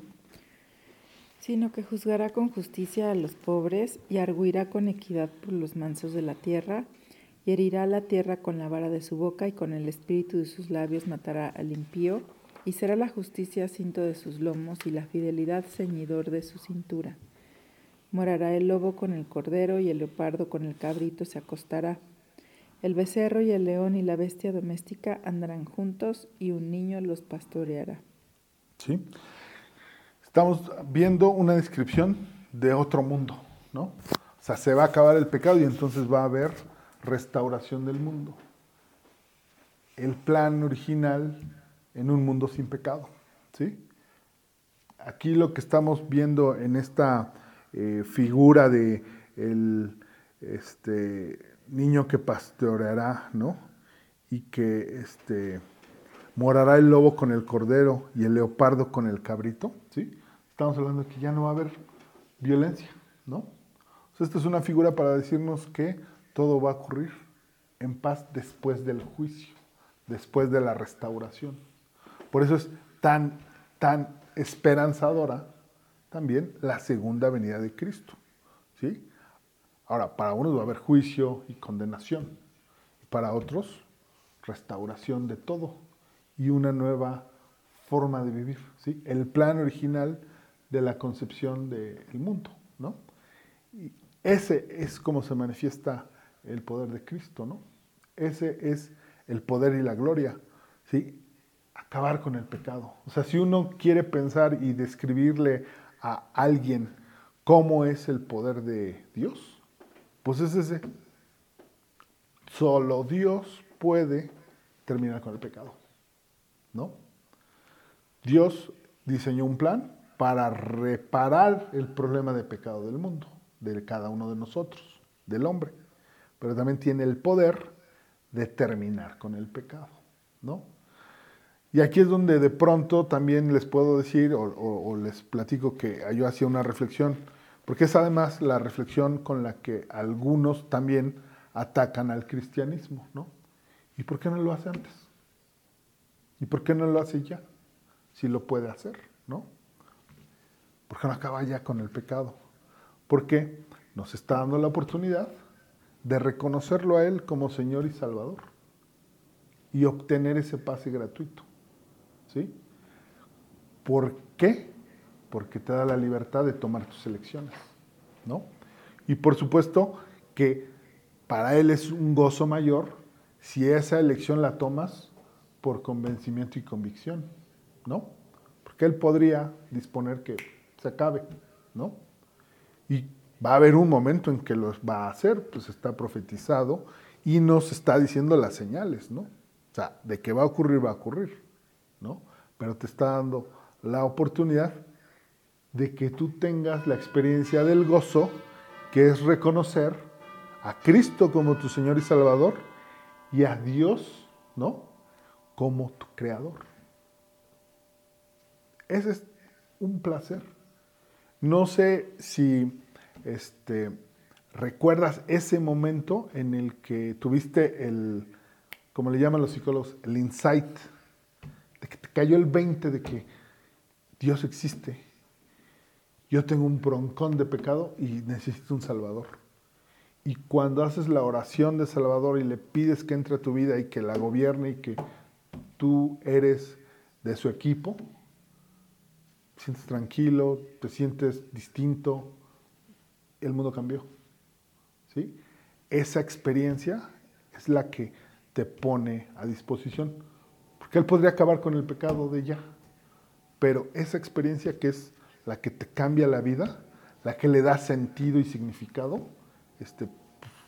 Sino que juzgará con justicia a los pobres y arguirá con equidad por los mansos de la tierra, y herirá la tierra con la vara de su boca, y con el espíritu de sus labios matará al impío, y será la justicia cinto de sus lomos y la fidelidad ceñidor de su cintura. Morará el lobo con el cordero, y el leopardo con el cabrito se acostará. El becerro y el león y la bestia doméstica andarán juntos, y un niño los pastoreará. Sí. Estamos viendo una descripción de otro mundo, ¿no? O sea, se va a acabar el pecado y entonces va a haber restauración del mundo. El plan original en un mundo sin pecado, ¿sí? Aquí lo que estamos viendo en esta figura de el niño que pastoreará, ¿no? Y que morará el lobo con el cordero y el leopardo con el cabrito, ¿sí? Estamos hablando de que ya no va a haber violencia, ¿no? O sea, esta es una figura para decirnos que todo va a ocurrir en paz después del juicio, después de la restauración. Por eso es tan esperanzadora también la segunda venida de Cristo, ¿sí? Ahora, para unos va a haber juicio y condenación, y para otros, restauración de todo y una nueva forma de vivir, ¿sí? El plan original de la concepción del mundo, ¿no? Y ese es como se manifiesta el poder de Cristo, ¿no? Ese es el poder y la gloria, ¿sí? Acabar con el pecado. O sea, si uno quiere pensar y describirle a alguien cómo es el poder de Dios, pues es ese. Solo Dios puede terminar con el pecado, ¿no? Dios diseñó un plan para reparar el problema de pecado del mundo, de cada uno de nosotros, del hombre. Pero también tiene el poder de terminar con el pecado, ¿no? Y aquí es donde de pronto también les puedo decir o les platico que yo hacía una reflexión, porque es además la reflexión con la que algunos también atacan al cristianismo, ¿no? ¿Y por qué no lo hace antes? ¿Y por qué no lo hace ya? Si lo puede hacer, ¿no? ¿Por qué no acaba ya con el pecado? Porque nos está dando la oportunidad de reconocerlo a Él como Señor y Salvador y obtener ese pase gratuito, ¿sí? ¿Por qué? Porque te da la libertad de tomar tus elecciones, ¿no? Y por supuesto que para Él es un gozo mayor si esa elección la tomas por convencimiento y convicción, ¿no? Porque Él podría disponer que se acabe, ¿no? Y va a haber un momento en que lo va a hacer, pues está profetizado y nos está diciendo las señales, ¿no? O sea, de que va a ocurrir, ¿no? Pero te está dando la oportunidad de que tú tengas la experiencia del gozo, que es reconocer a Cristo como tu Señor y Salvador y a Dios, ¿no? Como tu Creador. Ese es un placer. No sé si recuerdas ese momento en el que tuviste el, como le llaman los psicólogos, el insight, de que te cayó el 20 de que Dios existe. Yo tengo un broncón de pecado y necesito un Salvador. Y cuando haces la oración de Salvador y le pides que entre a tu vida y que la gobierne y que tú eres de su equipo, te sientes tranquilo, te sientes distinto, el mundo cambió, ¿sí? Esa experiencia es la que te pone a disposición, porque Él podría acabar con el pecado de ya, pero esa experiencia que es la que te cambia la vida, la que le da sentido y significado,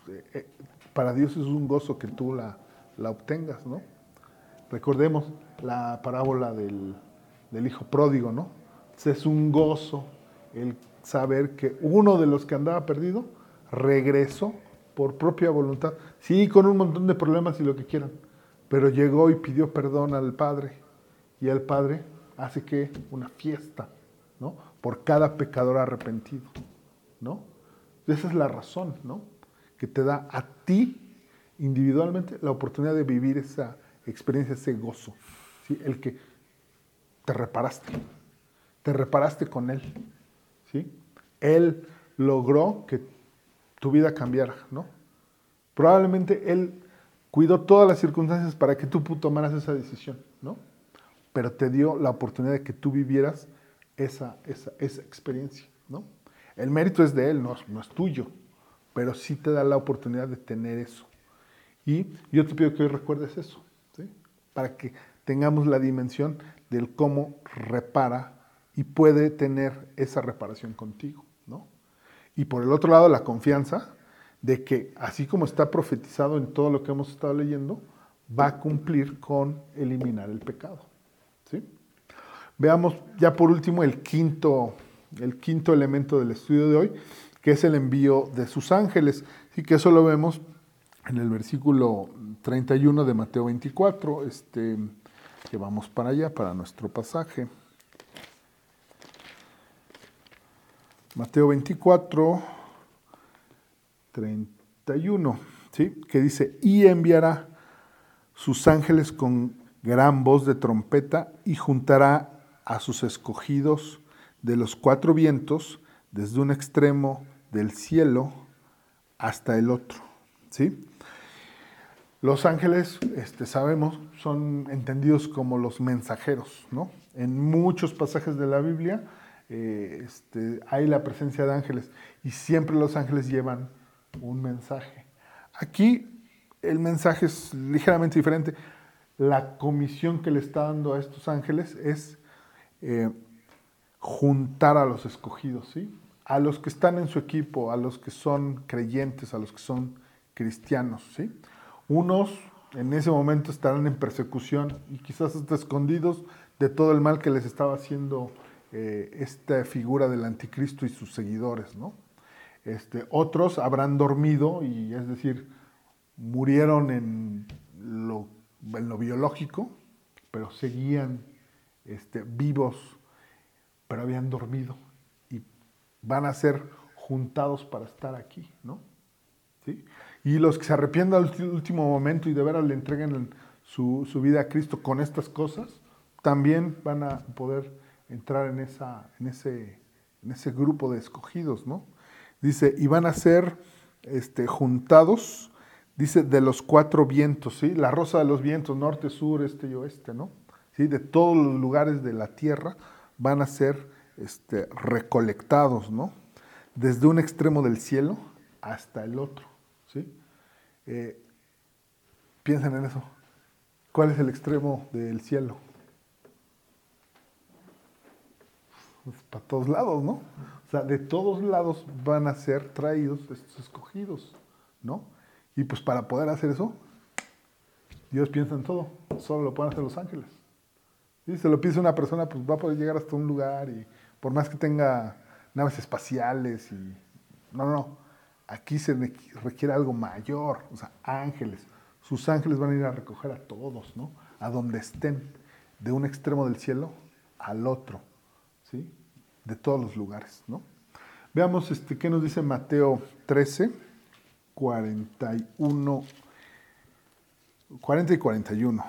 para Dios es un gozo que tú la obtengas, ¿no? Recordemos la parábola del hijo pródigo, ¿no? Es un gozo el saber que uno de los que andaba perdido regresó por propia voluntad, sí, con un montón de problemas y lo que quieran, pero llegó y pidió perdón al Padre, y el Padre hace que una fiesta, ¿no? Por cada pecador arrepentido, ¿no? Esa es la razón, ¿no? Que te da a ti individualmente la oportunidad de vivir esa experiencia, ese gozo, ¿sí? El que te reparaste con Él, ¿sí? Él logró que tu vida cambiara, ¿no? Probablemente Él cuidó todas las circunstancias para que tú tomaras esa decisión, ¿no? Pero te dio la oportunidad de que tú vivieras esa experiencia, ¿no? El mérito es de Él, no es tuyo, pero sí te da la oportunidad de tener eso. Y yo te pido que hoy recuerdes eso, ¿sí? Para que tengamos la dimensión del cómo repara y puede tener esa reparación contigo, ¿no? Y por el otro lado, la confianza de que, así como está profetizado en todo lo que hemos estado leyendo, va a cumplir con eliminar el pecado, ¿sí? Veamos ya por último el quinto elemento del estudio de hoy, que es el envío de sus ángeles. Y que eso lo vemos en el versículo 31 de Mateo 24, que vamos para allá, para nuestro pasaje. Mateo 24, 31, ¿sí? Que dice, y enviará sus ángeles con gran voz de trompeta y juntará a sus escogidos de los cuatro vientos, desde un extremo del cielo hasta el otro, ¿sí? Los ángeles, sabemos, son entendidos como los mensajeros, ¿no? En muchos pasajes de la Biblia hay la presencia de ángeles y siempre los ángeles llevan un mensaje. Aquí el mensaje es ligeramente diferente. La comisión que le está dando a estos ángeles es juntar a los escogidos, ¿sí? A los que están en su equipo, a los que son creyentes, a los que son cristianos, ¿sí? Unos en ese momento estarán en persecución y quizás hasta escondidos de todo el mal que les estaba haciendo esta figura del anticristo y sus seguidores, ¿no? Otros habrán dormido, y es decir, murieron en lo biológico, pero seguían vivos, pero habían dormido y van a ser juntados para estar aquí, ¿no? ¿Sí? Y los que se arrepientan al último momento y de veras le entreguen su vida a Cristo con estas cosas, también van a poder entrar en ese grupo de escogidos, ¿no? Dice, y van a ser juntados, dice, de los cuatro vientos, ¿sí? La rosa de los vientos, norte, sur, este y oeste, ¿no? ¿Sí? De todos los lugares de la tierra van a ser recolectados, ¿no? Desde un extremo del cielo hasta el otro, ¿sí? Piensen en eso. ¿Cuál es el extremo del cielo? Pues para todos lados, ¿no? O sea, de todos lados van a ser traídos estos escogidos, ¿no? Y pues para poder hacer eso, Dios piensa en todo. Solo lo pueden hacer los ángeles. Si se lo pide una persona, pues va a poder llegar hasta un lugar y por más que tenga naves espaciales y... No. Aquí se requiere algo mayor, o sea, ángeles. Sus ángeles van a ir a recoger a todos, ¿no? A donde estén, de un extremo del cielo al otro, ¿sí? De todos los lugares, ¿no? Veamos qué nos dice Mateo 13, 40 y 41.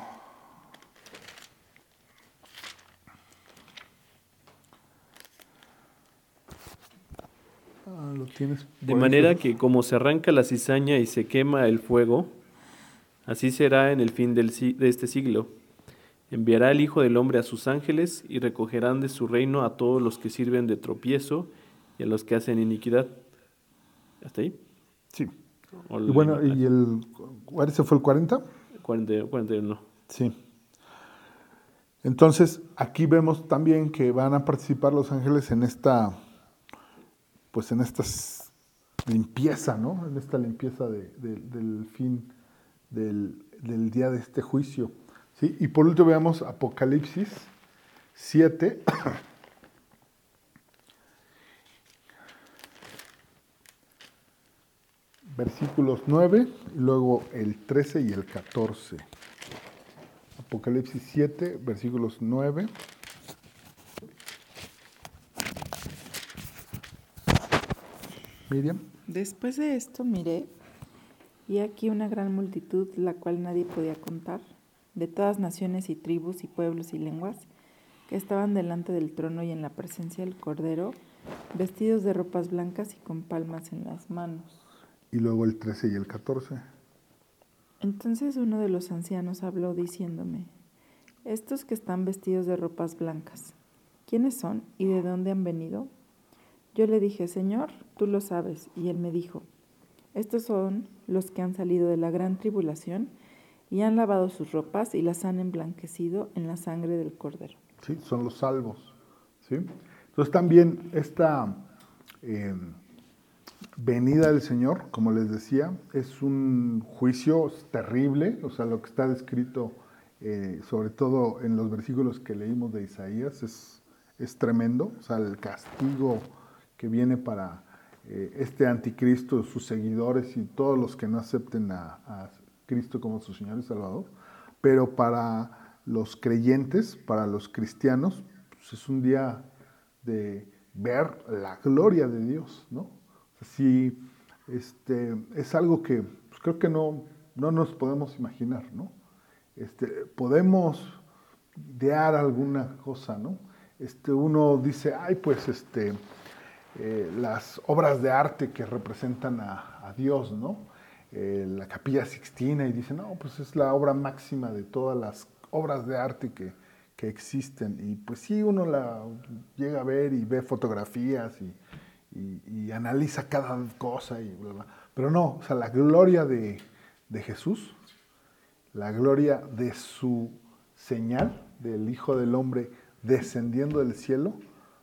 Lo tienes. De manera que como se arranca la cizaña y se quema el fuego, así será en el fin de este siglo. Enviará el Hijo del Hombre a sus ángeles y recogerán de su reino a todos los que sirven de tropiezo y a los que hacen iniquidad. ¿Hasta ahí? Sí. Y bueno, ¿ese fue el 40? 41. Sí. Entonces, aquí vemos también que van a participar los ángeles en estas limpieza, ¿no? En esta limpieza del fin del día de este juicio. ¿Sí? Y por último veamos Apocalipsis 7. Versículos 9, y luego el 13 y el 14. Apocalipsis 7, versículos 9. Miriam. Después de esto miré, y aquí una gran multitud, la cual nadie podía contar, de todas naciones y tribus y pueblos y lenguas, que estaban delante del trono y en la presencia del Cordero, vestidos de ropas blancas y con palmas en las manos. Y luego el 13 y el 14. Entonces uno de los ancianos habló diciéndome, estos que están vestidos de ropas blancas, ¿quiénes son y de dónde han venido? Yo le dije, Señor, tú lo sabes. Y él me dijo, estos son los que han salido de la gran tribulación y han lavado sus ropas y las han emblanquecido en la sangre del Cordero. Sí, son los salvos. ¿Sí? Entonces también esta venida del Señor, como les decía, es un juicio terrible, o sea, lo que está descrito, sobre todo en los versículos que leímos de Isaías, es tremendo, o sea, el castigo que viene para este anticristo, sus seguidores y todos los que no acepten a Cristo como su Señor y Salvador, pero para los creyentes, para los cristianos, pues es un día de ver la gloria de Dios, ¿no? Sí, es algo que pues creo que no nos podemos imaginar, ¿no? Podemos idear alguna cosa, ¿no? Uno dice, ay, pues las obras de arte que representan a Dios, ¿no? La Capilla Sixtina, y dice, no, pues es la obra máxima de todas las obras de arte que existen. Y pues sí, uno la llega a ver y ve fotografías y analiza cada cosa y bla, bla. Pero no, o sea, la gloria de Jesús, la gloria de su señal, del Hijo del Hombre descendiendo del cielo,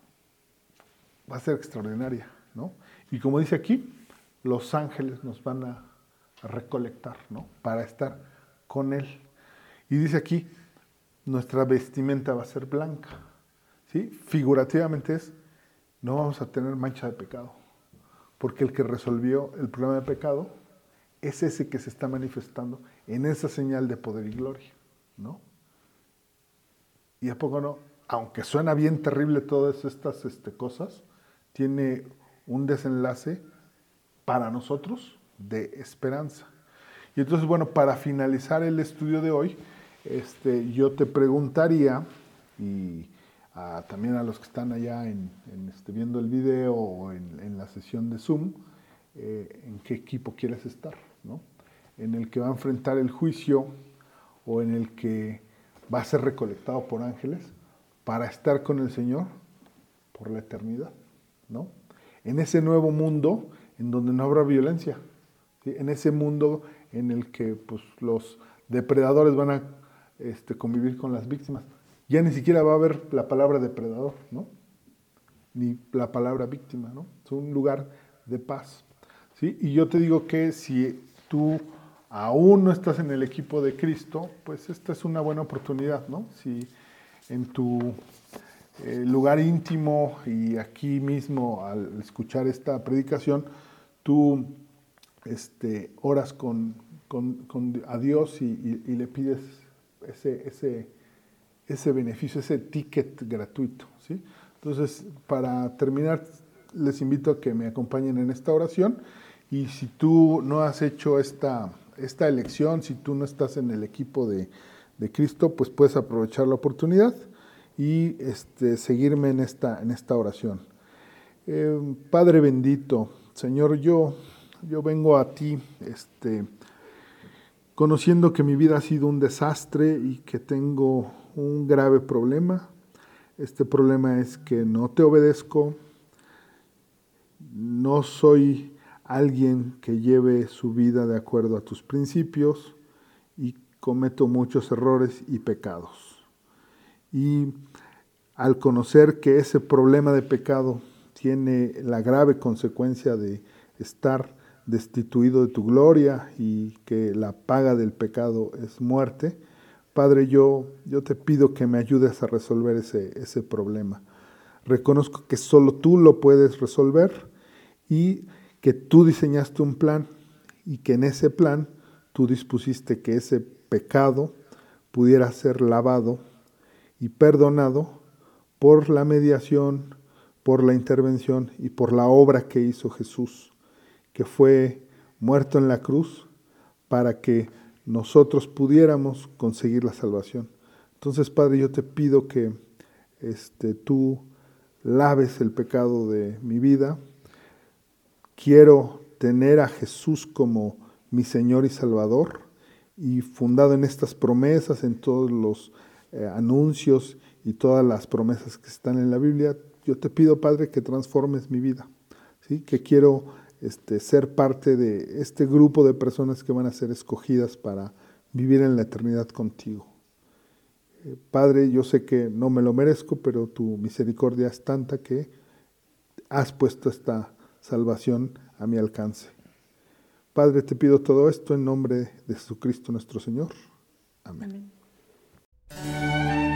va a ser extraordinaria, ¿no? Y como dice aquí, los ángeles nos van a recolectar, ¿no? Para estar con Él. Y dice aquí, nuestra vestimenta va a ser blanca, ¿sí? Figurativamente no vamos a tener mancha de pecado, porque el que resolvió el problema de pecado es ese que se está manifestando en esa señal de poder y gloria, ¿no? ¿Y a poco no? Aunque suena bien terrible todas estas cosas, tiene un desenlace para nosotros de esperanza. Y entonces, bueno, para finalizar el estudio de hoy, yo te preguntaría, y también a los que están allá viendo el video o en la sesión de Zoom, en qué equipo quieres estar, ¿no? En el que va a enfrentar el juicio o en el que va a ser recolectado por ángeles para estar con el Señor por la eternidad, ¿no? En ese nuevo mundo en donde no habrá violencia, ¿sí? En ese mundo en el que pues, los depredadores van a convivir con las víctimas. Ya ni siquiera va a haber la palabra depredador, ¿no? Ni la palabra víctima, ¿no? Es un lugar de paz, ¿sí? Y yo te digo que si tú aún no estás en el equipo de Cristo, pues esta es una buena oportunidad, ¿no? Si en tu lugar íntimo y aquí mismo al escuchar esta predicación, tú oras a Dios y le pides ese beneficio, ese ticket gratuito, ¿sí? Entonces, para terminar, les invito a que me acompañen en esta oración, y si tú no has hecho esta elección, si tú no estás en el equipo de Cristo, pues puedes aprovechar la oportunidad y seguirme en esta oración. Padre bendito, Señor, yo vengo a ti conociendo que mi vida ha sido un desastre y que tengo un grave problema. Este problema es que no te obedezco, no soy alguien que lleve su vida de acuerdo a tus principios y cometo muchos errores y pecados. Y al conocer que ese problema de pecado tiene la grave consecuencia de estar destituido de tu gloria y que la paga del pecado es muerte. Padre, yo te pido que me ayudes a resolver ese problema. Reconozco que solo tú lo puedes resolver y que tú diseñaste un plan y que en ese plan tú dispusiste que ese pecado pudiera ser lavado y perdonado por la mediación, por la intervención y por la obra que hizo Jesús, que fue muerto en la cruz para que nosotros pudiéramos conseguir la salvación. Entonces, Padre, yo te pido que tú laves el pecado de mi vida. Quiero tener a Jesús como mi Señor y Salvador, y fundado en estas promesas, en todos los anuncios y todas las promesas que están en la Biblia, yo te pido, Padre, que transformes mi vida, ¿sí? Que quiero ser parte de este grupo de personas que van a ser escogidas para vivir en la eternidad contigo. Padre, yo sé que no me lo merezco, pero tu misericordia es tanta que has puesto esta salvación a mi alcance. Padre, te pido todo esto en nombre de Jesucristo nuestro Señor. Amén. Amén.